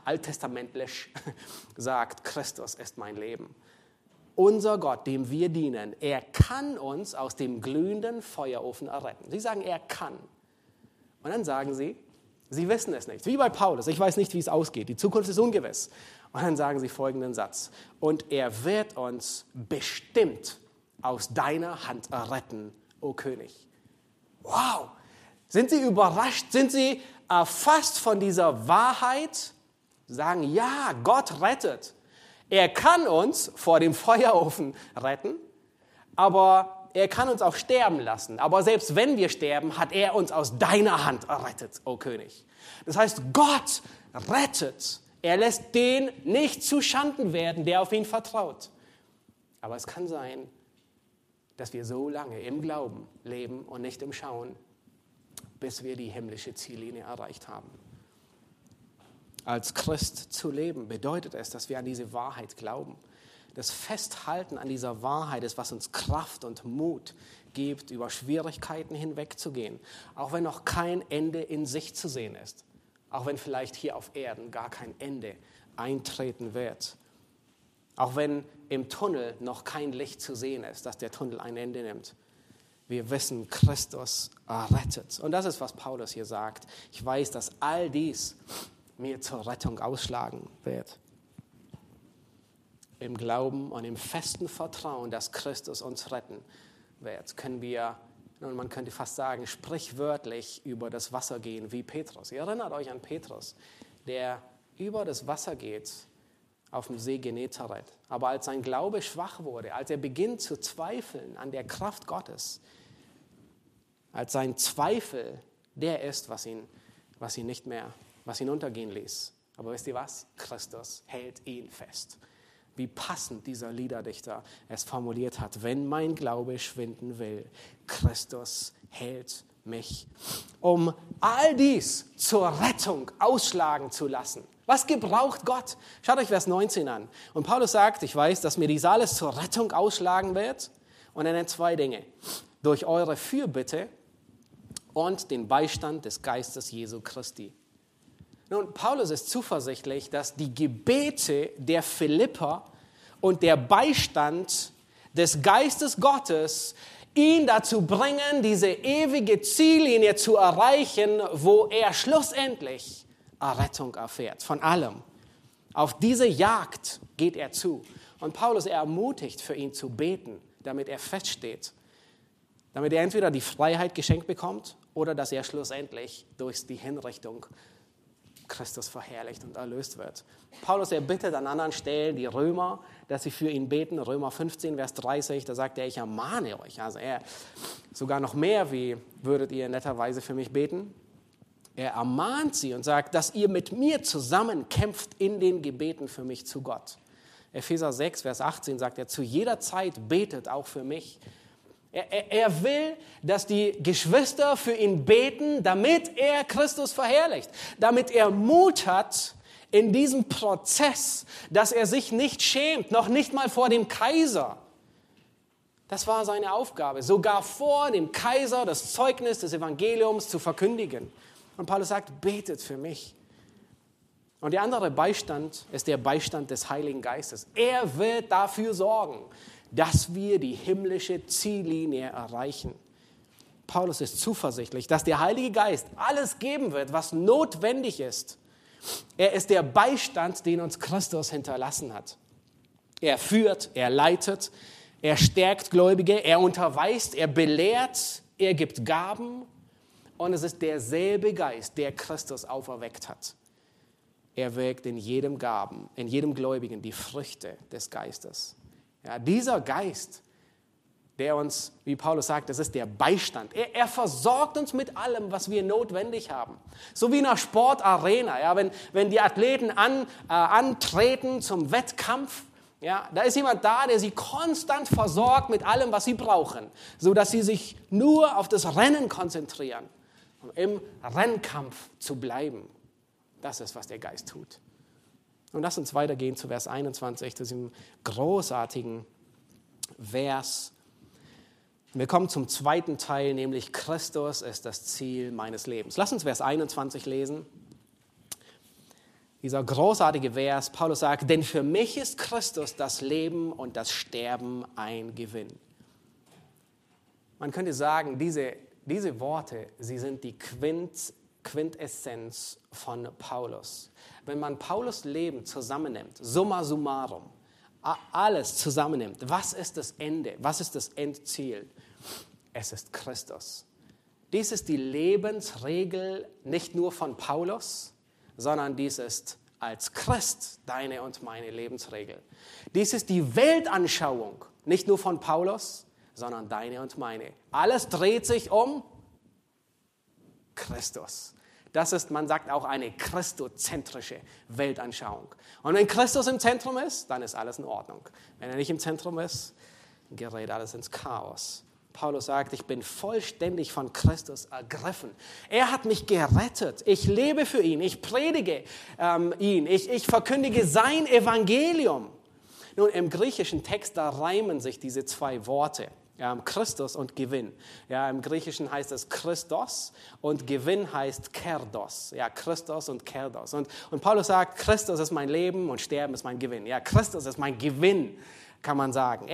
S2: sagt, Christus ist mein Leben. Unser Gott, dem wir dienen, er kann uns aus dem glühenden Feuerofen erretten. Sie sagen, er kann. Und dann sagen sie wissen es nicht. Wie bei Paulus, ich weiß nicht, wie es ausgeht. Die Zukunft ist ungewiss. Und dann sagen sie folgenden Satz. Und er wird uns bestimmt aus deiner Hand erretten, o König. Wow! Sind sie überrascht? Sind sie erfasst von dieser Wahrheit? Sie sagen, ja, Gott rettet. Er kann uns vor dem Feuerofen retten, aber er kann uns auch sterben lassen. Aber selbst wenn wir sterben, hat er uns aus deiner Hand errettet, o König. Das heißt, Gott rettet. Er lässt den nicht zuschanden werden, der auf ihn vertraut. Aber es kann sein, dass wir so lange im Glauben leben und nicht im Schauen, bis wir die himmlische Ziellinie erreicht haben. Als Christ zu leben bedeutet es, dass wir an diese Wahrheit glauben. Das Festhalten an dieser Wahrheit ist, was uns Kraft und Mut gibt, über Schwierigkeiten hinwegzugehen. Auch wenn noch kein Ende in Sicht zu sehen ist. Auch wenn vielleicht hier auf Erden gar kein Ende eintreten wird. Auch wenn im Tunnel noch kein Licht zu sehen ist, dass der Tunnel ein Ende nimmt. Wir wissen, Christus errettet. Und das ist, was Paulus hier sagt. Ich weiß, dass all dies mir zur Rettung ausschlagen wird. Im Glauben und im festen Vertrauen, dass Christus uns retten wird, können wir, und man könnte fast sagen, sprichwörtlich über das Wasser gehen wie Petrus. Ihr erinnert euch an Petrus, der über das Wasser geht auf dem See Genezareth. Aber als sein Glaube schwach wurde, als er beginnt zu zweifeln an der Kraft Gottes, als sein Zweifel der ist, was ihn untergehen ließ. Aber wisst ihr was? Christus hält ihn fest. Wie passend dieser Liederdichter es formuliert hat. Wenn mein Glaube schwinden will, Christus hält mich. Um all dies zur Rettung ausschlagen zu lassen. Was gebraucht Gott? Schaut euch Vers 19 an. Und Paulus sagt, ich weiß, dass mir dies alles zur Rettung ausschlagen wird. Und er nennt 2 Dinge. Durch eure Fürbitte und den Beistand des Geistes Jesu Christi. Nun, Paulus ist zuversichtlich, dass die Gebete der Philipper und der Beistand des Geistes Gottes ihn dazu bringen, diese ewige Ziellinie zu erreichen, wo er schlussendlich Errettung erfährt, von allem. Auf diese Jagd geht er zu. Und Paulus ermutigt, für ihn zu beten, damit er feststeht, damit er entweder die Freiheit geschenkt bekommt oder dass er schlussendlich durch die Hinrichtung Christus verherrlicht und erlöst wird. Paulus, er bittet an anderen Stellen die Römer, dass sie für ihn beten. Römer 15, Vers 30, da sagt er, ich ermahne euch. Also er sogar noch mehr, wie würdet ihr netterweise für mich beten? Er ermahnt sie und sagt, dass ihr mit mir zusammen kämpft in den Gebeten für mich zu Gott. Epheser 6, Vers 18 sagt er, zu jeder Zeit betet auch für mich. Er will, dass die Geschwister für ihn beten, damit er Christus verherrlicht, damit er Mut hat in diesem Prozess, dass er sich nicht schämt, noch nicht mal vor dem Kaiser. Das war seine Aufgabe, sogar vor dem Kaiser das Zeugnis des Evangeliums zu verkündigen. Und Paulus sagt, betet für mich. Und der andere Beistand ist der Beistand des Heiligen Geistes. Er wird dafür sorgen, dass wir die himmlische Ziellinie erreichen. Paulus ist zuversichtlich, dass der Heilige Geist alles geben wird, was notwendig ist. Er ist der Beistand, den uns Christus hinterlassen hat. Er führt, er leitet, er stärkt Gläubige, er unterweist, er belehrt, er gibt Gaben. Und es ist derselbe Geist, der Christus auferweckt hat. Er wirkt in jedem Gläubigen die Früchte des Geistes. Ja, dieser Geist, der uns, wie Paulus sagt, das ist der Beistand. Er versorgt uns mit allem, was wir notwendig haben. So wie in einer Sportarena, ja, wenn die Athleten antreten zum Wettkampf, ja, da ist jemand da, der sie konstant versorgt mit allem, was sie brauchen, sodass sie sich nur auf das Rennen konzentrieren, um im Rennkampf zu bleiben. Das ist, was der Geist tut. Und lass uns weitergehen zu Vers 21, zu diesem großartigen Vers. Wir kommen zum zweiten Teil, nämlich Christus ist das Ziel meines Lebens. Lass uns Vers 21 lesen. Dieser großartige Vers, Paulus sagt, denn für mich ist Christus das Leben und das Sterben ein Gewinn. Man könnte sagen, diese Worte, sie sind die Quintessenz von Paulus. Wenn man Paulus Leben zusammennimmt, summa summarum, alles zusammennimmt, was ist das Ende, was ist das Endziel? Es ist Christus. Dies ist die Lebensregel nicht nur von Paulus, sondern dies ist als Christ deine und meine Lebensregel. Dies ist die Weltanschauung, nicht nur von Paulus, sondern deine und meine. Alles dreht sich um Christus. Das ist, man sagt auch, eine christozentrische Weltanschauung. Und wenn Christus im Zentrum ist, dann ist alles in Ordnung. Wenn er nicht im Zentrum ist, gerät alles ins Chaos. Paulus sagt, ich bin vollständig von Christus ergriffen. Er hat mich gerettet. Ich lebe für ihn. Ich predige ihn. Ich verkündige sein Evangelium. Nun, im griechischen Text, da reimen sich diese zwei Worte. Christus und Gewinn. Ja, im Griechischen heißt es Christos und Gewinn heißt Kerdos. Ja, Christos und Kerdos. Und Paulus sagt, Christus ist mein Leben und Sterben ist mein Gewinn. Ja, Christus ist mein Gewinn, kann man sagen.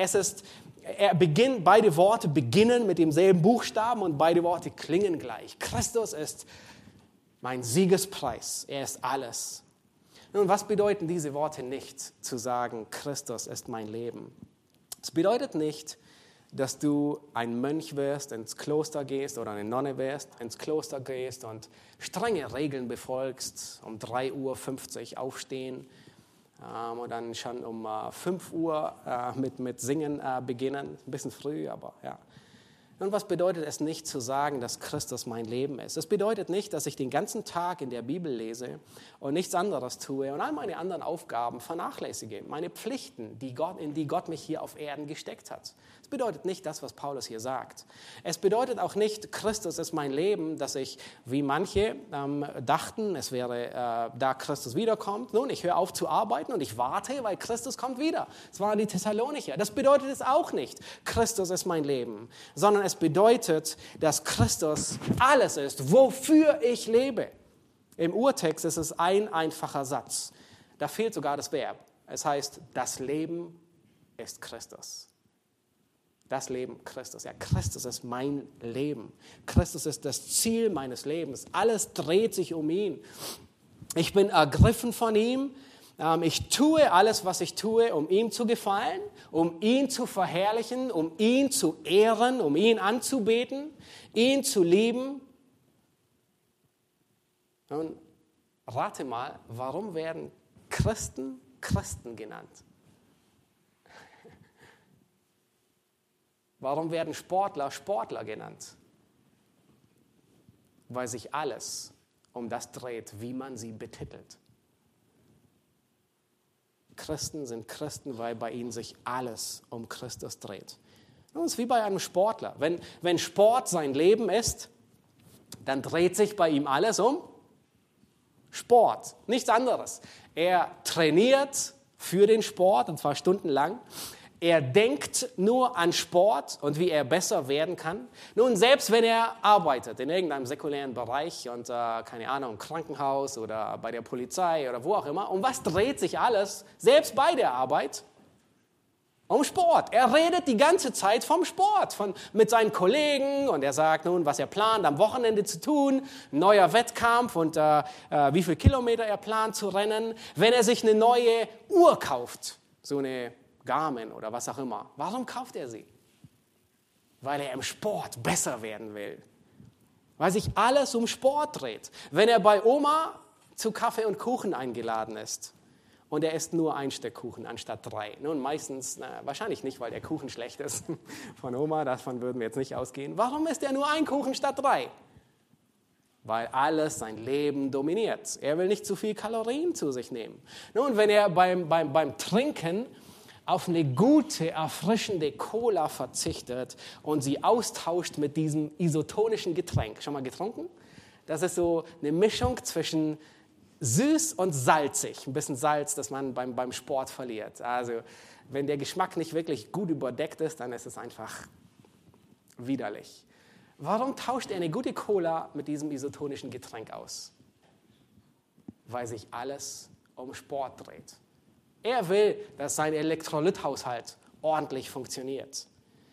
S2: Beide Worte beginnen mit demselben Buchstaben und beide Worte klingen gleich. Christus ist mein Siegespreis. Er ist alles. Nun, was bedeuten diese Worte nicht, zu sagen, Christus ist mein Leben? Es bedeutet nicht, dass du ein Mönch wirst, ins Kloster gehst oder eine Nonne wirst, ins Kloster gehst und strenge Regeln befolgst, um 3:50 Uhr aufstehen und dann schon um 5 Uhr mit Singen beginnen. Ein bisschen früh, aber ja. Und was bedeutet es nicht zu sagen, dass Christus mein Leben ist? Es bedeutet nicht, dass ich den ganzen Tag in der Bibel lese und nichts anderes tue und all meine anderen Aufgaben vernachlässige, meine Pflichten, in die Gott mich hier auf Erden gesteckt hat. Es bedeutet nicht das, was Paulus hier sagt. Es bedeutet auch nicht, Christus ist mein Leben, dass ich, wie manche dachten, es wäre, da Christus wiederkommt, nun, ich höre auf zu arbeiten und ich warte, weil Christus kommt wieder. Das waren die Thessalonicher. Das bedeutet es auch nicht, Christus ist mein Leben, sondern es bedeutet, dass Christus alles ist, wofür ich lebe. Im Urtext ist es ein einfacher Satz. Da fehlt sogar das Verb. Es heißt, das Leben ist Christus. Das Leben Christus. Ja, Christus ist mein Leben. Christus ist das Ziel meines Lebens. Alles dreht sich um ihn. Ich bin ergriffen von ihm. Ich tue alles, was ich tue, um ihm zu gefallen, um ihn zu verherrlichen, um ihn zu ehren, um ihn anzubeten, ihn zu lieben. Nun, rate mal, warum werden Christen Christen genannt? Warum werden Sportler Sportler genannt? Weil sich alles um das dreht, wie man sie betitelt. Christen sind Christen, weil bei ihnen sich alles um Christus dreht. Und es ist wie bei einem Sportler. Wenn Sport sein Leben ist, dann dreht sich bei ihm alles um Sport, nichts anderes. Er trainiert für den Sport, und zwar stundenlang. Er denkt nur an Sport und wie er besser werden kann. Nun, selbst wenn er arbeitet in irgendeinem säkulären Bereich und, keine Ahnung, im Krankenhaus oder bei der Polizei oder wo auch immer, um was dreht sich alles, selbst bei der Arbeit? Um Sport. Er redet die ganze Zeit vom Sport, mit seinen Kollegen, und er sagt nun, was er plant, am Wochenende zu tun, neuer Wettkampf und wie viele Kilometer er plant zu rennen. Wenn er sich eine neue Uhr kauft, so eine Garmin oder was auch immer. Warum kauft er sie? Weil er im Sport besser werden will. Weil sich alles um Sport dreht. Wenn er bei Oma zu Kaffee und Kuchen eingeladen ist und er isst nur ein Stück Kuchen anstatt 3. Nun, meistens, wahrscheinlich nicht, weil der Kuchen schlecht ist von Oma, davon würden wir jetzt nicht ausgehen. Warum isst er nur ein Kuchen statt 3? Weil alles sein Leben dominiert. Er will nicht zu viel Kalorien zu sich nehmen. Nun, wenn er beim Trinken auf eine gute, erfrischende Cola verzichtet und sie austauscht mit diesem isotonischen Getränk. Schon mal getrunken? Das ist so eine Mischung zwischen süß und salzig. Ein bisschen Salz, das man beim Sport verliert. Also wenn der Geschmack nicht wirklich gut überdeckt ist, dann ist es einfach widerlich. Warum tauscht er eine gute Cola mit diesem isotonischen Getränk aus? Weil sich alles um Sport dreht. Er will, dass sein Elektrolythaushalt ordentlich funktioniert.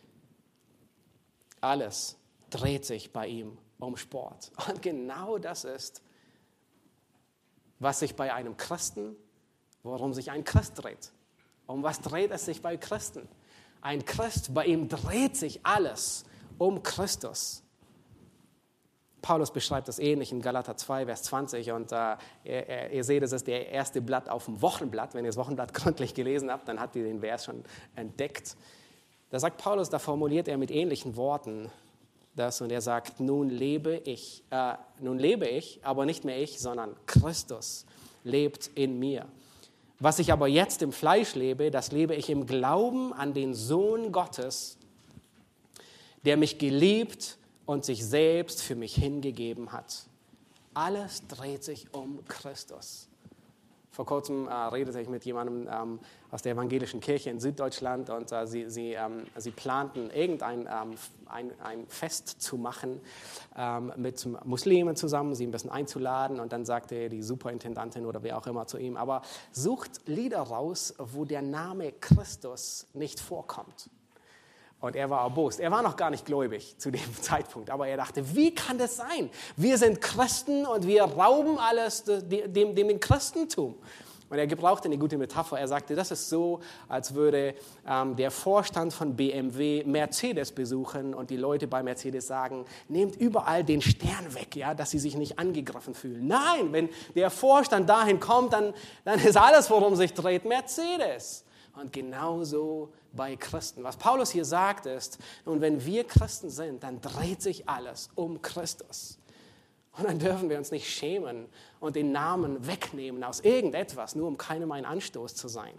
S2: Alles dreht sich bei ihm um Sport. Und genau das ist, was sich bei einem Christen, worum sich ein Christ dreht. Um was dreht es sich bei Christen? Ein Christ, bei ihm dreht sich alles um Christus. Paulus beschreibt das ähnlich in Galater 2, Vers 20. Und ihr seht, das ist der erste Blatt auf dem Wochenblatt. Wenn ihr das Wochenblatt gründlich gelesen habt, dann habt ihr den Vers schon entdeckt. Da sagt Paulus, da formuliert er mit ähnlichen Worten das. Und er sagt, nun lebe ich, aber nicht mehr ich, sondern Christus lebt in mir. Was ich aber jetzt im Fleisch lebe, das lebe ich im Glauben an den Sohn Gottes, der mich geliebt und sich selbst für mich hingegeben hat. Alles dreht sich um Christus. Vor kurzem redete ich mit jemandem aus der evangelischen Kirche in Süddeutschland und sie planten irgendein ein Fest zu machen mit Muslimen zusammen, sie ein bisschen einzuladen, und dann sagte die Superintendantin oder wer auch immer zu ihm, aber sucht Lieder raus, wo der Name Christus nicht vorkommt. Und er war erbost. Er war noch gar nicht gläubig zu dem Zeitpunkt. Aber er dachte, wie kann das sein? Wir sind Christen und wir rauben alles dem Christentum. Und er gebrauchte eine gute Metapher. Er sagte, das ist so, als würde der Vorstand von BMW Mercedes besuchen und die Leute bei Mercedes sagen, nehmt überall den Stern weg, ja, dass sie sich nicht angegriffen fühlen. Nein, wenn der Vorstand dahin kommt, dann ist alles, worum sich dreht, Mercedes. Und genauso bei Christen. Was Paulus hier sagt ist, und wenn wir Christen sind, dann dreht sich alles um Christus. Und dann dürfen wir uns nicht schämen und den Namen wegnehmen aus irgendetwas, nur um keinem ein Anstoß zu sein.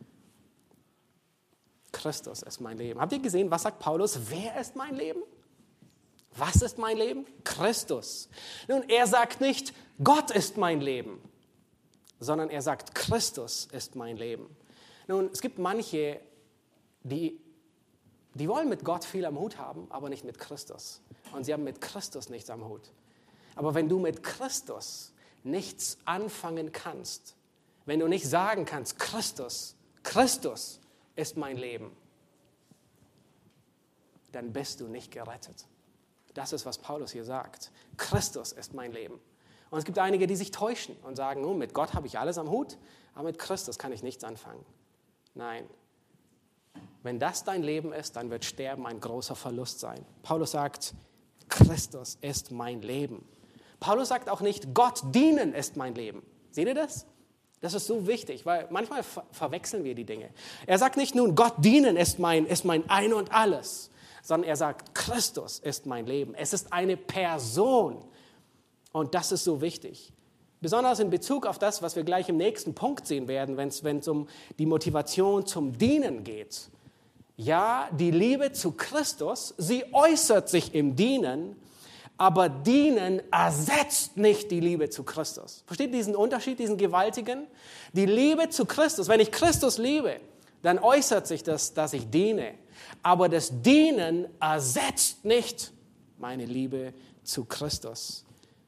S2: Christus ist mein Leben. Habt ihr gesehen, was sagt Paulus? Wer ist mein Leben? Was ist mein Leben? Christus. Nun, er sagt nicht, Gott ist mein Leben, sondern er sagt, Christus ist mein Leben. Nun, es gibt manche, die wollen mit Gott viel am Hut haben, aber nicht mit Christus. Und sie haben mit Christus nichts am Hut. Aber wenn du mit Christus nichts anfangen kannst, wenn du nicht sagen kannst, Christus ist mein Leben, dann bist du nicht gerettet. Das ist, was Paulus hier sagt. Christus ist mein Leben. Und es gibt einige, die sich täuschen und sagen, mit Gott habe ich alles am Hut, aber mit Christus kann ich nichts anfangen. Nein. Wenn das dein Leben ist, dann wird Sterben ein großer Verlust sein. Paulus sagt, Christus ist mein Leben. Paulus sagt auch nicht, Gott dienen ist mein Leben. Seht ihr das? Das ist so wichtig, weil manchmal verwechseln wir die Dinge. Er sagt nicht nun, Gott dienen ist mein Ein und Alles, sondern er sagt, Christus ist mein Leben. Es ist eine Person und das ist so wichtig. Besonders in Bezug auf das, was wir gleich im nächsten Punkt sehen werden, wenn es um die Motivation zum Dienen geht. Ja, die Liebe zu Christus, sie äußert sich im Dienen, aber Dienen ersetzt nicht die Liebe zu Christus. Versteht ihr diesen Unterschied, diesen gewaltigen? Die Liebe zu Christus, wenn ich Christus liebe, dann äußert sich das, dass ich diene. Aber das Dienen ersetzt nicht meine Liebe zu Christus.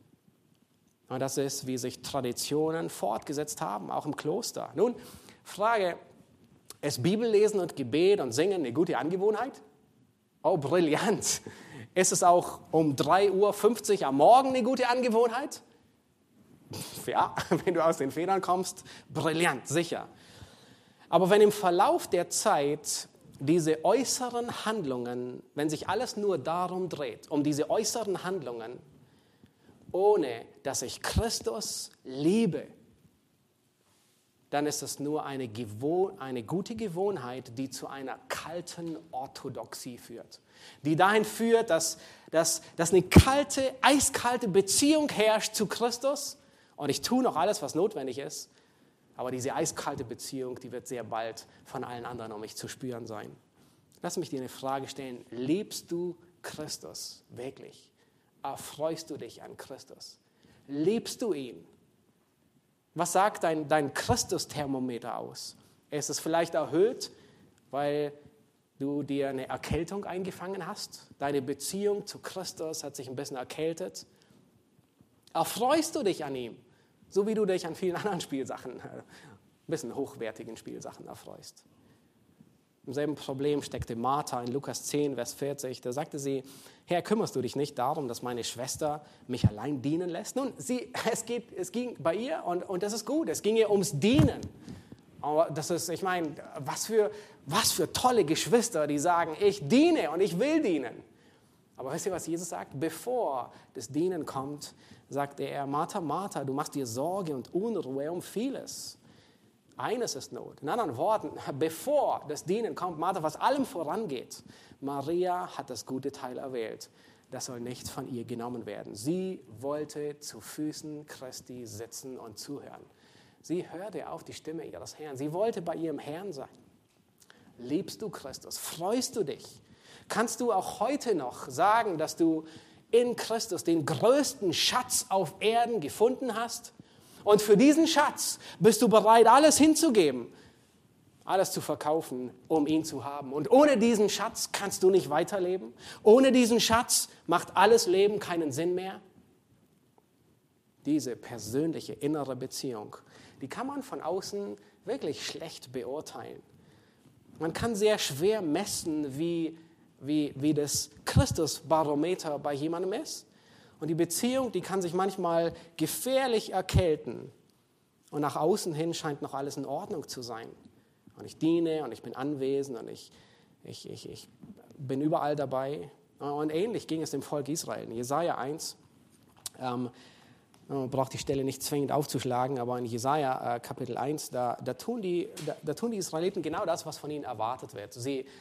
S2: Und das ist, wie sich Traditionen fortgesetzt haben, auch im Kloster. Nun, Frage, ist Bibellesen und Gebet und Singen eine gute Angewohnheit? Oh, brillant. Ist es auch um 3:50 Uhr am Morgen eine gute Angewohnheit? Ja, wenn du aus den Federn kommst, brillant, sicher. Aber wenn im Verlauf der Zeit diese äußeren Handlungen, wenn sich alles nur darum dreht, um diese äußeren Handlungen, ohne dass ich Christus liebe, dann ist es nur eine gute Gewohnheit, die zu einer kalten Orthodoxie führt. Die dahin führt, dass eine eiskalte Beziehung herrscht zu Christus. Und ich tue noch alles, was notwendig ist. Aber diese eiskalte Beziehung, die wird sehr bald von allen anderen um mich zu spüren sein. Lass mich dir eine Frage stellen. Liebst du Christus wirklich? Erfreust du dich an Christus? Liebst du ihn? Was sagt dein Christus-Thermometer aus? Ist es vielleicht erhöht, weil du dir eine Erkältung eingefangen hast? Deine Beziehung zu Christus hat sich ein bisschen erkältet? Erfreust du dich an ihm, so wie du dich an vielen anderen Spielsachen, ein bisschen hochwertigen Spielsachen erfreust? Im selben Problem steckte Martha in Lukas 10, Vers 40. Da sagte sie, Herr, kümmerst du dich nicht darum, dass meine Schwester mich allein dienen lässt? Nun, es ging bei ihr und das ist gut. Es ging ihr ums Dienen. Aber das ist, ich meine, was für tolle Geschwister, die sagen, ich diene und ich will dienen. Aber wisst ihr, was Jesus sagt? Bevor das Dienen kommt, sagte er, Martha, Martha, du machst dir Sorge und Unruhe um vieles. Eines ist Not. In anderen Worten, bevor das Dienen kommt, Martha, was allem vorangeht, Maria hat das gute Teil erwählt. Das soll nicht von ihr genommen werden. Sie wollte zu Füßen Christi sitzen und zuhören. Sie hörte auf die Stimme ihres Herrn. Sie wollte bei ihrem Herrn sein. Liebst du Christus? Freust du dich? Kannst du auch heute noch sagen, dass du in Christus den größten Schatz auf Erden gefunden hast? Und für diesen Schatz bist du bereit, alles hinzugeben, alles zu verkaufen, um ihn zu haben. Und ohne diesen Schatz kannst du nicht weiterleben. Ohne diesen Schatz macht alles Leben keinen Sinn mehr. Diese persönliche innere Beziehung, die kann man von außen wirklich schlecht beurteilen. Man kann sehr schwer messen, wie das Christusbarometer bei jemandem ist. Und die Beziehung, die kann sich manchmal gefährlich erkälten. Und nach außen hin scheint noch alles in Ordnung zu sein. Und ich diene und ich bin anwesend und ich bin überall dabei. Und ähnlich ging es dem Volk Israel. In Jesaja 1, man braucht die Stelle nicht zwingend aufzuschlagen, aber in Jesaja Kapitel 1, da tun die Israeliten genau das, was von ihnen erwartet wird.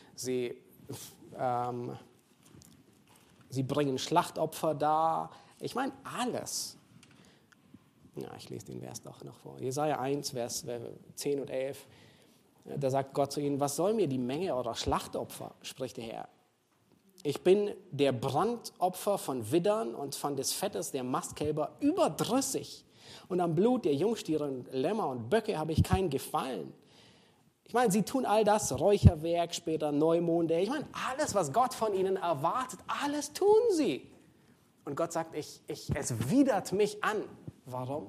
S2: Sie bringen Schlachtopfer dar. Ich meine, alles. Ja, ich lese den Vers doch noch vor. Jesaja 1, Vers 10 und 11. Da sagt Gott zu ihnen, was soll mir die Menge eurer Schlachtopfer, spricht der Herr. Ich bin der Brandopfer von Widdern und von des Fettes der Mastkälber überdrüssig. Und am Blut der Jungstiere und Lämmer und Böcke habe ich keinen Gefallen. Ich meine, sie tun all das, Räucherwerk, später Neumonde. Ich meine, alles, was Gott von ihnen erwartet, alles tun sie. Und Gott sagt, es widert mich an. Warum?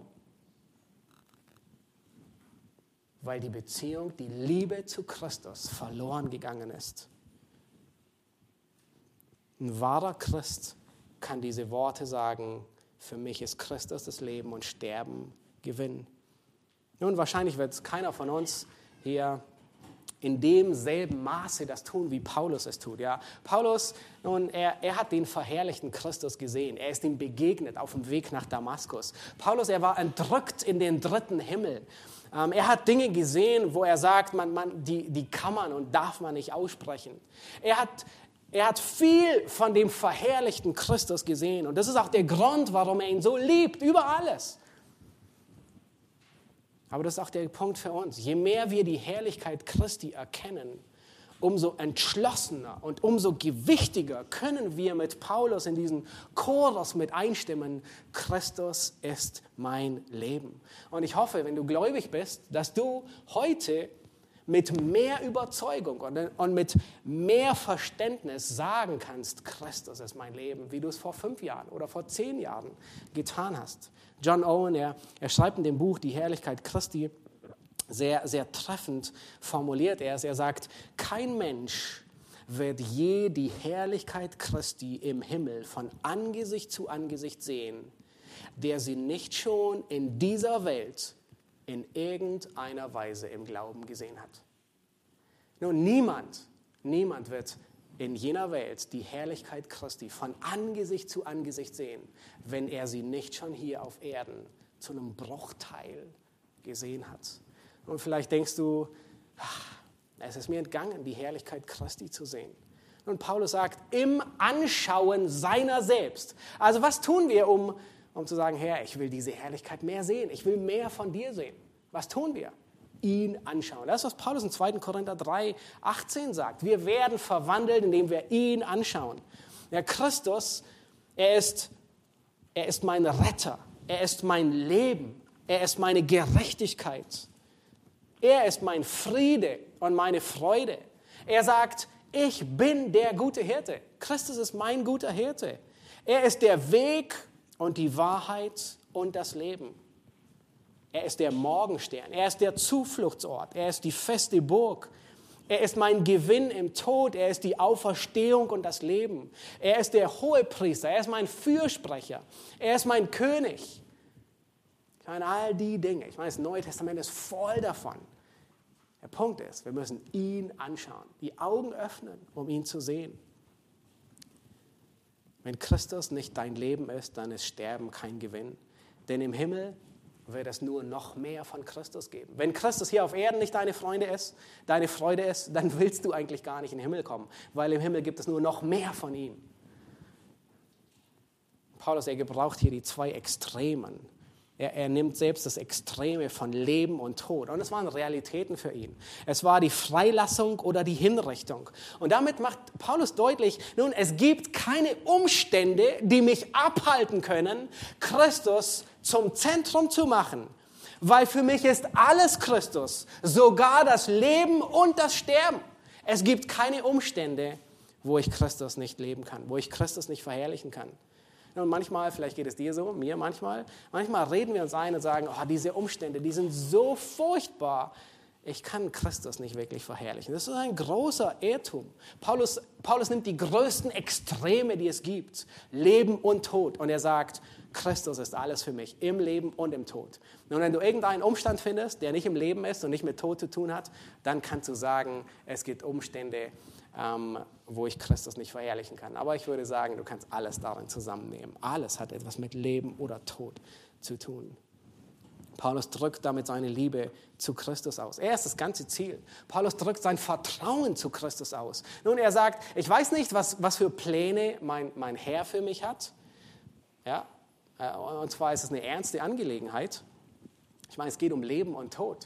S2: Weil die Beziehung, die Liebe zu Christus verloren gegangen ist. Ein wahrer Christ kann diese Worte sagen, für mich ist Christus das Leben und Sterben Gewinn. Nun, wahrscheinlich wird keiner von uns hier in demselben Maße das tun, wie Paulus es tut. Ja, Paulus, nun, er hat den verherrlichten Christus gesehen. Er ist ihm begegnet auf dem Weg nach Damaskus. Paulus, er war entrückt in den dritten Himmel. Er hat Dinge gesehen, wo er sagt, die kann man und darf man nicht aussprechen. Er hat viel von dem verherrlichten Christus gesehen. Und das ist auch der Grund, warum er ihn so liebt, über alles. Aber das ist auch der Punkt für uns. Je mehr wir die Herrlichkeit Christi erkennen, umso entschlossener und umso gewichtiger können wir mit Paulus in diesen Chorus mit einstimmen, Christus ist mein Leben. Und ich hoffe, wenn du gläubig bist, dass du heute mit mehr Überzeugung und mit mehr Verständnis sagen kannst, Christus ist mein Leben, wie du es vor 5 Jahren oder vor 10 Jahren getan hast. John Owen, er schreibt in dem Buch Die Herrlichkeit Christi, sehr, sehr treffend formuliert er sagt, kein Mensch wird je die Herrlichkeit Christi im Himmel von Angesicht zu Angesicht sehen, der sie nicht schon in dieser Welt in irgendeiner Weise im Glauben gesehen hat. Nun, niemand wird in jener Welt die Herrlichkeit Christi von Angesicht zu Angesicht sehen, wenn er sie nicht schon hier auf Erden zu einem Bruchteil gesehen hat. Und vielleicht denkst du, es ist mir entgangen, die Herrlichkeit Christi zu sehen. Und Paulus sagt, im Anschauen seiner selbst. Also was tun wir, um zu sagen, Herr, ich will diese Herrlichkeit mehr sehen, ich will mehr von dir sehen. Was tun wir? Ihn anschauen. Das ist, was Paulus in 2. Korinther 3, 18 sagt. Wir werden verwandelt, indem wir ihn anschauen. Der Christus, er ist mein Retter. Er ist mein Leben. Er ist meine Gerechtigkeit. Er ist mein Friede und meine Freude. Er sagt, ich bin der gute Hirte. Christus ist mein guter Hirte. Er ist der Weg und die Wahrheit und das Leben. Er ist der Morgenstern. Er ist der Zufluchtsort. Er ist die feste Burg. Er ist mein Gewinn im Tod. Er ist die Auferstehung und das Leben. Er ist der Hohepriester. Er ist mein Fürsprecher. Er ist mein König. Ich meine, all die Dinge. Ich meine, das Neue Testament ist voll davon. Der Punkt ist, wir müssen ihn anschauen, die Augen öffnen, um ihn zu sehen. Wenn Christus nicht dein Leben ist, dann ist Sterben kein Gewinn. Denn im Himmel wird es nur noch mehr von Christus geben. Wenn Christus hier auf Erden nicht deine Freude ist, dann willst du eigentlich gar nicht in den Himmel kommen, weil im Himmel gibt es nur noch mehr von ihm. Paulus, er gebraucht hier die 2 Extremen. Er nimmt selbst das Extreme von Leben und Tod. Und es waren Realitäten für ihn. Es war die Freilassung oder die Hinrichtung. Und damit macht Paulus deutlich, nun, es gibt keine Umstände, die mich abhalten können, Christus zum Zentrum zu machen. Weil für mich ist alles Christus, sogar das Leben und das Sterben. Es gibt keine Umstände, wo ich Christus nicht leben kann, wo ich Christus nicht verherrlichen kann. Und manchmal, vielleicht geht es dir so, mir manchmal reden wir uns ein und sagen, diese Umstände, die sind so furchtbar, ich kann Christus nicht wirklich verherrlichen. Das ist ein großer Irrtum. Paulus nimmt die größten Extreme, die es gibt, Leben und Tod, und er sagt, Christus ist alles für mich, im Leben und im Tod. Und wenn du irgendeinen Umstand findest, der nicht im Leben ist und nicht mit Tod zu tun hat, dann kannst du sagen, es gibt Umstände, wo ich Christus nicht verherrlichen kann. Aber ich würde sagen, du kannst alles darin zusammennehmen. Alles hat etwas mit Leben oder Tod zu tun. Paulus drückt damit seine Liebe zu Christus aus. Er ist das ganze Ziel. Paulus drückt sein Vertrauen zu Christus aus. Nun, er sagt, ich weiß nicht, was für Pläne mein Herr für mich hat. Ja? Und zwar ist es eine ernste Angelegenheit. Ich meine, es geht um Leben und Tod.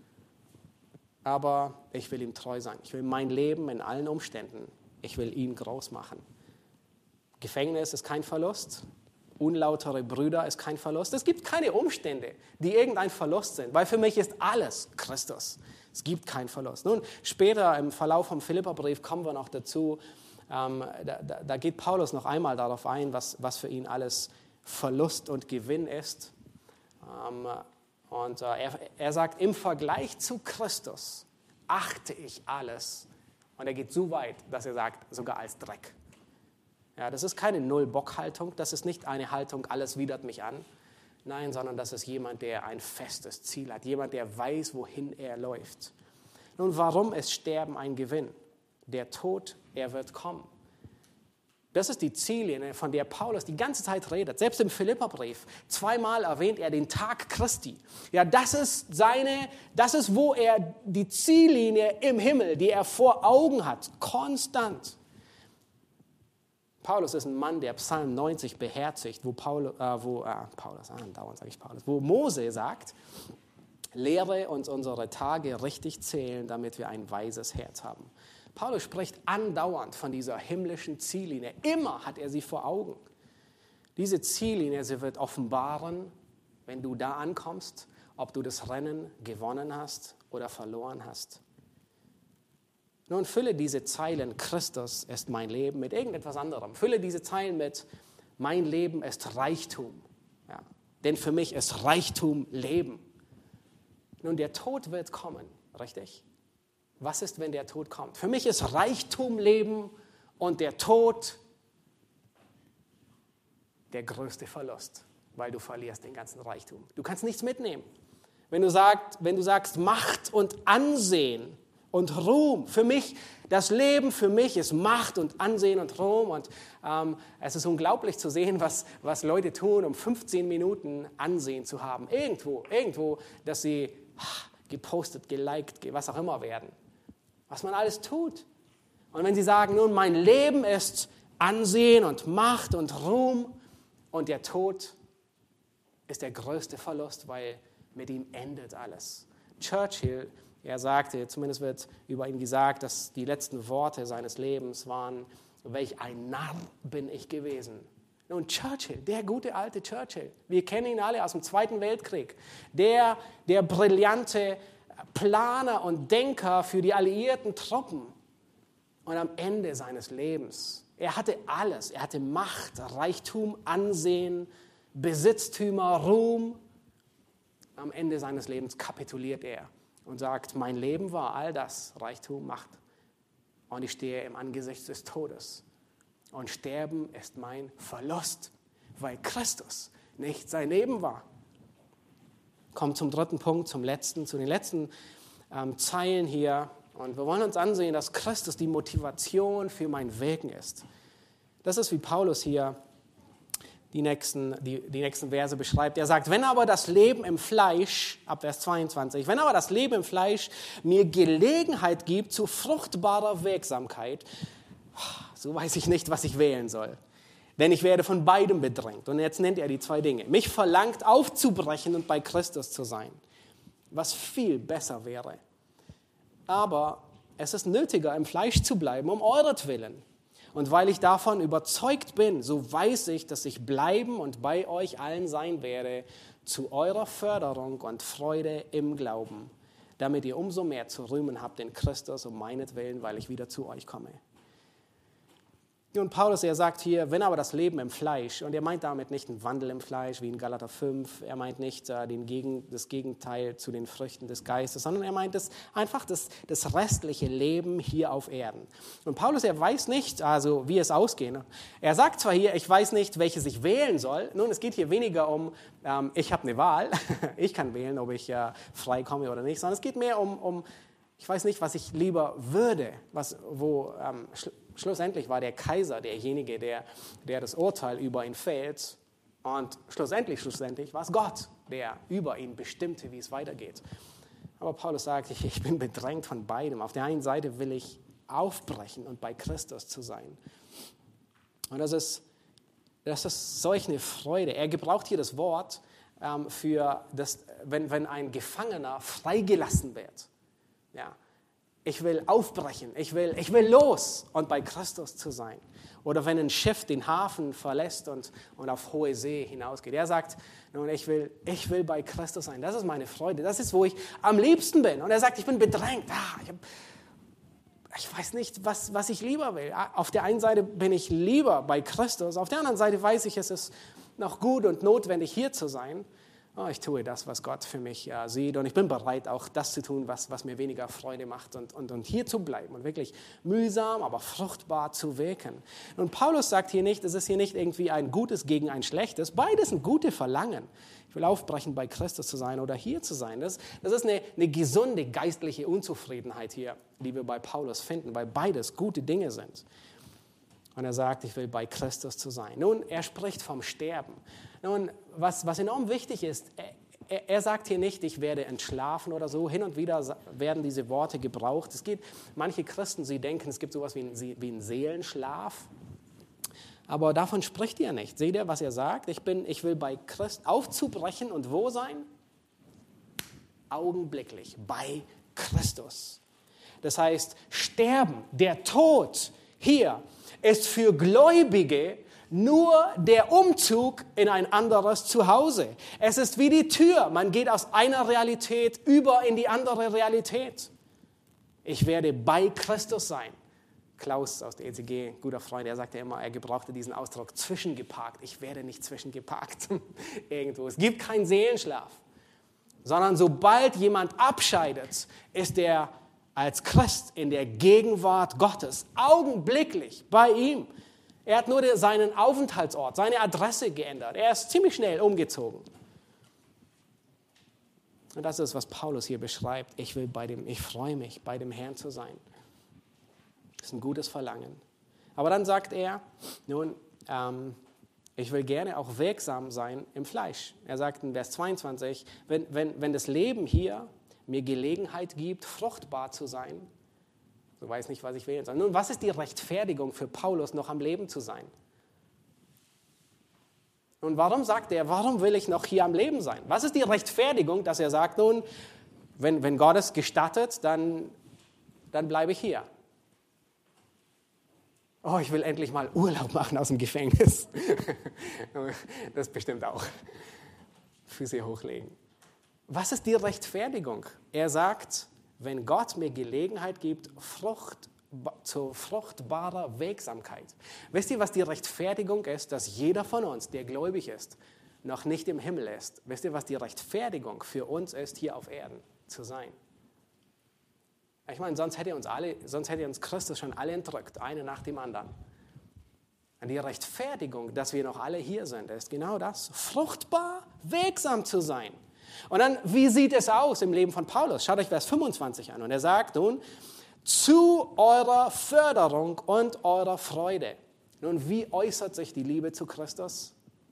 S2: Aber ich will ihm treu sein. Ich will mein Leben in allen Umständen, ich will ihn groß machen. Gefängnis ist kein Verlust. Unlautere Brüder ist kein Verlust. Es gibt keine Umstände, die irgendein Verlust sind, weil für mich ist alles Christus. Es gibt keinen Verlust. Nun, später im Verlauf vom Philipperbrief kommen wir noch dazu, da geht Paulus noch einmal darauf ein, was für ihn alles Verlust und Gewinn ist. Und er sagt, im Vergleich zu Christus achte ich alles. Und er geht so weit, dass er sagt, sogar als Dreck. Ja, das ist keine Null-Bock-Haltung, das ist nicht eine Haltung, alles widert mich an. Nein, sondern das ist jemand, der ein festes Ziel hat. Jemand, der weiß, wohin er läuft. Nun, warum ist Sterben ein Gewinn? Der Tod, er wird kommen. Das ist die Ziellinie, von der Paulus die ganze Zeit redet. Selbst im Philipperbrief, 2-mal erwähnt er den Tag Christi. Ja, das ist wo er die Ziellinie im Himmel, die er vor Augen hat, konstant. Paulus ist ein Mann, der Psalm 90 beherzigt, wo Mose sagt, lehre uns unsere Tage richtig zählen, damit wir ein weises Herz haben. Paulus spricht andauernd von dieser himmlischen Ziellinie. Immer hat er sie vor Augen. Diese Ziellinie, sie wird offenbaren, wenn du da ankommst, ob du das Rennen gewonnen hast oder verloren hast. Nun fülle diese Zeilen, Christus ist mein Leben, mit irgendetwas anderem. Fülle diese Zeilen mit, mein Leben ist Reichtum. Ja, denn für mich ist Reichtum Leben. Nun, der Tod wird kommen, richtig? Was ist, wenn der Tod kommt? Für mich ist Reichtum Leben und der Tod der größte Verlust, weil du verlierst den ganzen Reichtum. Du kannst nichts mitnehmen. Wenn du sagst Macht und Ansehen und Ruhm, das Leben für mich ist Macht und Ansehen und Ruhm. Und es ist unglaublich zu sehen, was Leute tun, um 15 Minuten Ansehen zu haben. Irgendwo, dass sie gepostet, geliked, was auch immer werden. Was man alles tut. Und wenn sie sagen, nun, mein Leben ist Ansehen und Macht und Ruhm und der Tod ist der größte Verlust, weil mit ihm endet alles. Churchill, er sagte, zumindest wird über ihn gesagt, dass die letzten Worte seines Lebens waren, welch ein Narr bin ich gewesen. Nun, Churchill, der gute alte Churchill, wir kennen ihn alle aus dem Zweiten Weltkrieg, der brillante Planer und Denker für die alliierten Truppen. Und am Ende seines Lebens, er hatte alles. Er hatte Macht, Reichtum, Ansehen, Besitztümer, Ruhm. Am Ende seines Lebens kapituliert er und sagt, mein Leben war all das, Reichtum, Macht. Und ich stehe im Angesicht des Todes. Und Sterben ist mein Verlust, weil Christus nicht sein Leben war. Kommt zum dritten Punkt, zu den letzten Zeilen hier. Und wir wollen uns ansehen, dass Christus die Motivation für mein Wirken ist. Das ist, wie Paulus hier die nächsten Verse beschreibt. Er sagt, wenn aber das Leben im Fleisch, ab Vers 22, wenn aber das Leben im Fleisch mir Gelegenheit gibt zu fruchtbarer Wirksamkeit, so weiß ich nicht, was ich wählen soll. Denn ich werde von beidem bedrängt. Und jetzt nennt er die 2 Dinge. Mich verlangt aufzubrechen und bei Christus zu sein, was viel besser wäre. Aber es ist nötiger, im Fleisch zu bleiben, um euretwillen. Und weil ich davon überzeugt bin, so weiß ich, dass ich bleiben und bei euch allen sein werde, zu eurer Förderung und Freude im Glauben, damit ihr umso mehr zu rühmen habt in Christus um meinetwillen, weil ich wieder zu euch komme. Und Paulus, er sagt hier, wenn aber das Leben im Fleisch, und er meint damit nicht einen Wandel im Fleisch, wie in Galater 5, er meint nicht das Gegenteil zu den Früchten des Geistes, sondern er meint einfach das restliche Leben hier auf Erden. Und Paulus, er weiß nicht, also wie es ausgeht. Er sagt zwar hier, ich weiß nicht, welches ich wählen soll. Nun, es geht hier weniger um, ich habe eine Wahl, ich kann wählen, ob ich frei komme oder nicht, sondern es geht mehr um ich weiß nicht, was ich lieber würde, schlussendlich war der Kaiser derjenige, der das Urteil über ihn fällt. Und schlussendlich war es Gott, der über ihn bestimmte, wie es weitergeht. Aber Paulus sagt, ich bin bedrängt von beidem. Auf der einen Seite will ich aufbrechen und bei Christus zu sein. Und das ist solch eine Freude. Er gebraucht hier das Wort für das, wenn ein Gefangener freigelassen wird. Ja, ich will aufbrechen, ich will los und bei Christus zu sein. Oder wenn ein Schiff den Hafen verlässt und auf hohe See hinausgeht. Er sagt, nun, ich will bei Christus sein. Das ist meine Freude. Das ist, wo ich am liebsten bin. Und er sagt, ich bin bedrängt. Ich weiß nicht, was ich lieber will. Auf der einen Seite bin ich lieber bei Christus. Auf der anderen Seite weiß ich, es ist noch gut und notwendig, hier zu sein. oh, ich tue das, was Gott für mich sieht und ich bin bereit, auch das zu tun, was mir weniger Freude macht und hier zu bleiben und wirklich mühsam, aber fruchtbar zu wirken. Und Paulus sagt hier nicht, es ist hier nicht irgendwie ein Gutes gegen ein Schlechtes, beides sind gute Verlangen. Ich will aufbrechen, bei Christus zu sein oder hier zu sein. Das ist eine gesunde geistliche Unzufriedenheit hier, die wir bei Paulus finden, weil beides gute Dinge sind. Und er sagt, ich will bei Christus zu sein. Nun, er spricht vom Sterben. Nun, was enorm wichtig ist, er sagt hier nicht, ich werde entschlafen oder so. Hin und wieder werden diese Worte gebraucht. Manche Christen, sie denken, es gibt sowas wie einen Seelenschlaf. Aber davon spricht er nicht. Seht ihr, was er sagt? Ich will bei Christus aufzubrechen und wo sein? Augenblicklich, bei Christus. Das heißt, Sterben, der Tod hier ist für Gläubige nur der Umzug in ein anderes Zuhause. Es ist wie die Tür. Man geht aus einer Realität über in die andere Realität. Ich werde bei Christus sein. Klaus aus der ECG, guter Freund, er sagte immer, er gebrauchte diesen Ausdruck, zwischengeparkt. Ich werde nicht zwischengeparkt irgendwo. Es gibt keinen Seelenschlaf, sondern sobald jemand abscheidet, ist er als Christ in der Gegenwart Gottes, augenblicklich bei ihm. Er hat nur seinen Aufenthaltsort, seine Adresse geändert. Er ist ziemlich schnell umgezogen. Und das ist, was Paulus hier beschreibt. Ich freue mich, bei dem Herrn zu sein. Das ist ein gutes Verlangen. Aber dann sagt er, nun, ich will gerne auch wirksam sein im Fleisch. Er sagt in Vers 22, wenn das Leben hier mir Gelegenheit gibt, fruchtbar zu sein, so weiß nicht, was ich wählen soll. Nun, was ist die Rechtfertigung für Paulus, noch am Leben zu sein? Und warum sagt er, warum will ich noch hier am Leben sein? Was ist die Rechtfertigung, dass er sagt, nun, wenn Gott es gestattet, dann bleibe ich hier. Oh, ich will endlich mal Urlaub machen aus dem Gefängnis. Das bestimmt auch. Füße hochlegen. Was ist die Rechtfertigung? Er sagt, wenn Gott mir Gelegenheit gibt, zur fruchtbarer Wirksamkeit. Wisst ihr, was die Rechtfertigung ist? Dass jeder von uns, der gläubig ist, noch nicht im Himmel ist. Wisst ihr, was die Rechtfertigung für uns ist, hier auf Erden zu sein? Ich meine, sonst hätte uns Christus schon alle entrückt, eine nach dem anderen. Und die Rechtfertigung, dass wir noch alle hier sind, ist genau das, fruchtbar wirksam zu sein. Und dann, wie sieht es aus im Leben von Paulus? Schaut euch Vers 25 an. Und er sagt nun, zu eurer Förderung und eurer Freude. Nun, wie äußert sich die Liebe zu Christus?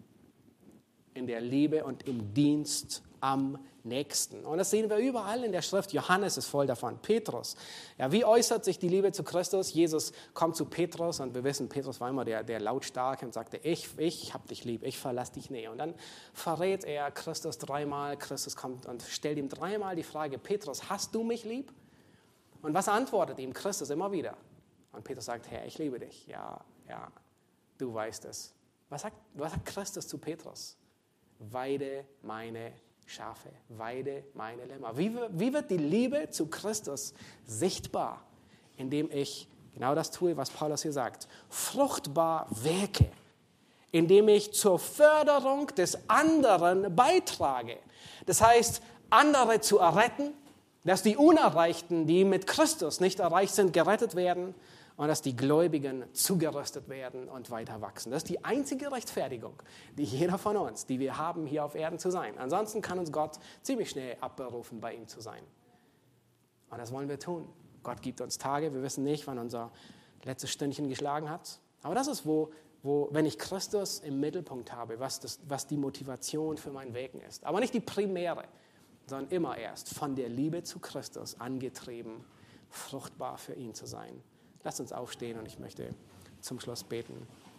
S2: In der Liebe und im Dienst am Nächsten. Und das sehen wir überall in der Schrift. Johannes ist voll davon. Petrus. Ja, wie äußert sich die Liebe zu Christus? Jesus kommt zu Petrus und wir wissen, Petrus war immer der Lautstarke und sagte, ich hab dich lieb, ich verlasse dich nie. Und dann verrät er Christus dreimal. Christus kommt und stellt ihm dreimal die Frage, Petrus, hast du mich lieb? Und was antwortet ihm Christus immer wieder? Und Petrus sagt, Herr, ich liebe dich. Ja, du weißt es. Was sagt Christus zu Petrus? Weide meine Schafe, weide meine Lämmer. Wie wird die Liebe zu Christus sichtbar? Indem ich genau das tue, was Paulus hier sagt. Fruchtbar wirke. Indem ich zur Förderung des anderen beitrage. Das heißt, andere zu erretten, dass die Unerreichten, die mit Christus nicht erreicht sind, gerettet werden und dass die Gläubigen zugerüstet werden und weiter wachsen. Das ist die einzige Rechtfertigung, die jeder von uns, die wir haben, hier auf Erden zu sein. Ansonsten kann uns Gott ziemlich schnell abberufen, bei ihm zu sein. Und das wollen wir tun. Gott gibt uns Tage, wir wissen nicht, wann unser letztes Stündchen geschlagen hat. Aber das ist, wo wenn ich Christus im Mittelpunkt habe, was die Motivation für mein Wirken ist. Aber nicht die primäre, sondern immer erst von der Liebe zu Christus angetrieben, fruchtbar für ihn zu sein. Lasst uns aufstehen und ich möchte zum Schluss beten.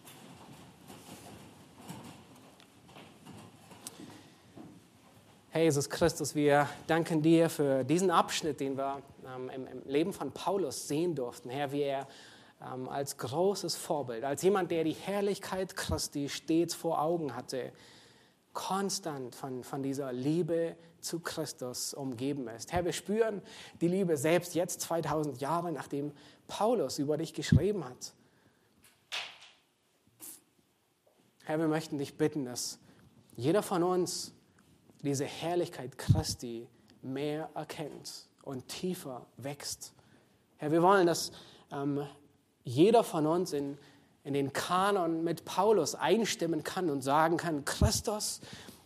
S2: Herr Jesus Christus, wir danken dir für diesen Abschnitt, den wir im Leben von Paulus sehen durften. Herr, wie er als großes Vorbild, als jemand, der die Herrlichkeit Christi stets vor Augen hatte, konstant von dieser Liebe zu Christus umgeben ist. Herr, wir spüren die Liebe selbst jetzt 2000 Jahre, nachdem Paulus über dich geschrieben hat. Herr, wir möchten dich bitten, dass jeder von uns diese Herrlichkeit Christi mehr erkennt und tiefer wächst. Herr, wir wollen, dass jeder von uns in den Kanon mit Paulus einstimmen kann und sagen kann, Christus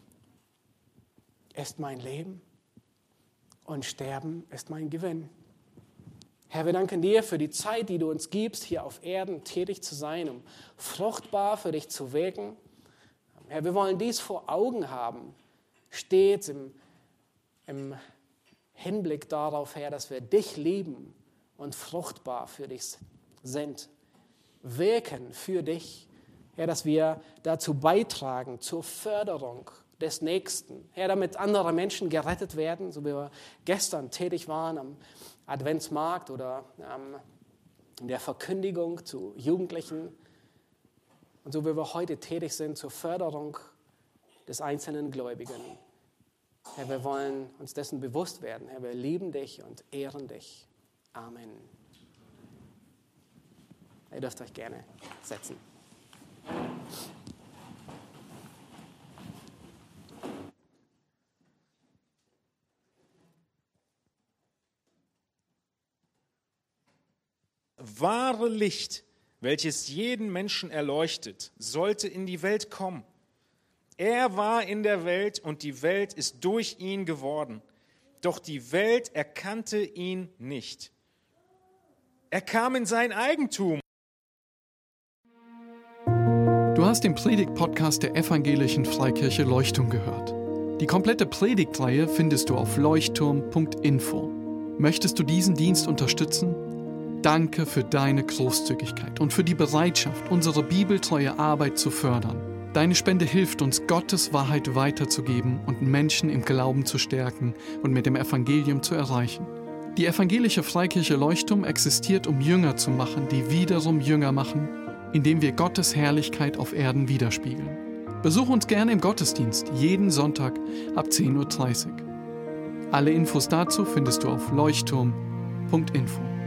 S2: ist mein Leben und Sterben ist mein Gewinn. Herr, wir danken dir für die Zeit, die du uns gibst, hier auf Erden tätig zu sein, um fruchtbar für dich zu wirken. Herr, wir wollen dies vor Augen haben, stets im Hinblick darauf, Herr, dass wir dich lieben und fruchtbar für dich sind. Wirken für dich, Herr, dass wir dazu beitragen, zur Förderung des Nächsten. Herr, damit andere Menschen gerettet werden, so wie wir gestern tätig waren am Adventsmarkt oder in der Verkündigung zu Jugendlichen. Und so wie wir heute tätig sind zur Förderung des einzelnen Gläubigen. Herr, wir wollen uns dessen bewusst werden. Herr, wir lieben dich und ehren dich. Amen. Ihr dürft euch gerne setzen.
S3: Wahre Licht, welches jeden Menschen erleuchtet, sollte in die Welt kommen. Er war in der Welt und die Welt ist durch ihn geworden. Doch die Welt erkannte ihn nicht. Er kam in sein Eigentum.
S1: Du hast den Predigt-Podcast der Evangelischen Freikirche Leuchtturm gehört. Die komplette Predigtreihe findest du auf leuchtturm.info. Möchtest du diesen Dienst unterstützen? Danke für deine Großzügigkeit und für die Bereitschaft, unsere bibeltreue Arbeit zu fördern. Deine Spende hilft uns, Gottes Wahrheit weiterzugeben und Menschen im Glauben zu stärken und mit dem Evangelium zu erreichen. Die Evangelische Freikirche Leuchtturm existiert, um Jünger zu machen, die wiederum Jünger machen, indem wir Gottes Herrlichkeit auf Erden widerspiegeln. Besuch uns gerne im Gottesdienst, jeden Sonntag ab 10:30 Uhr. Alle Infos dazu findest du auf leuchtturm.info.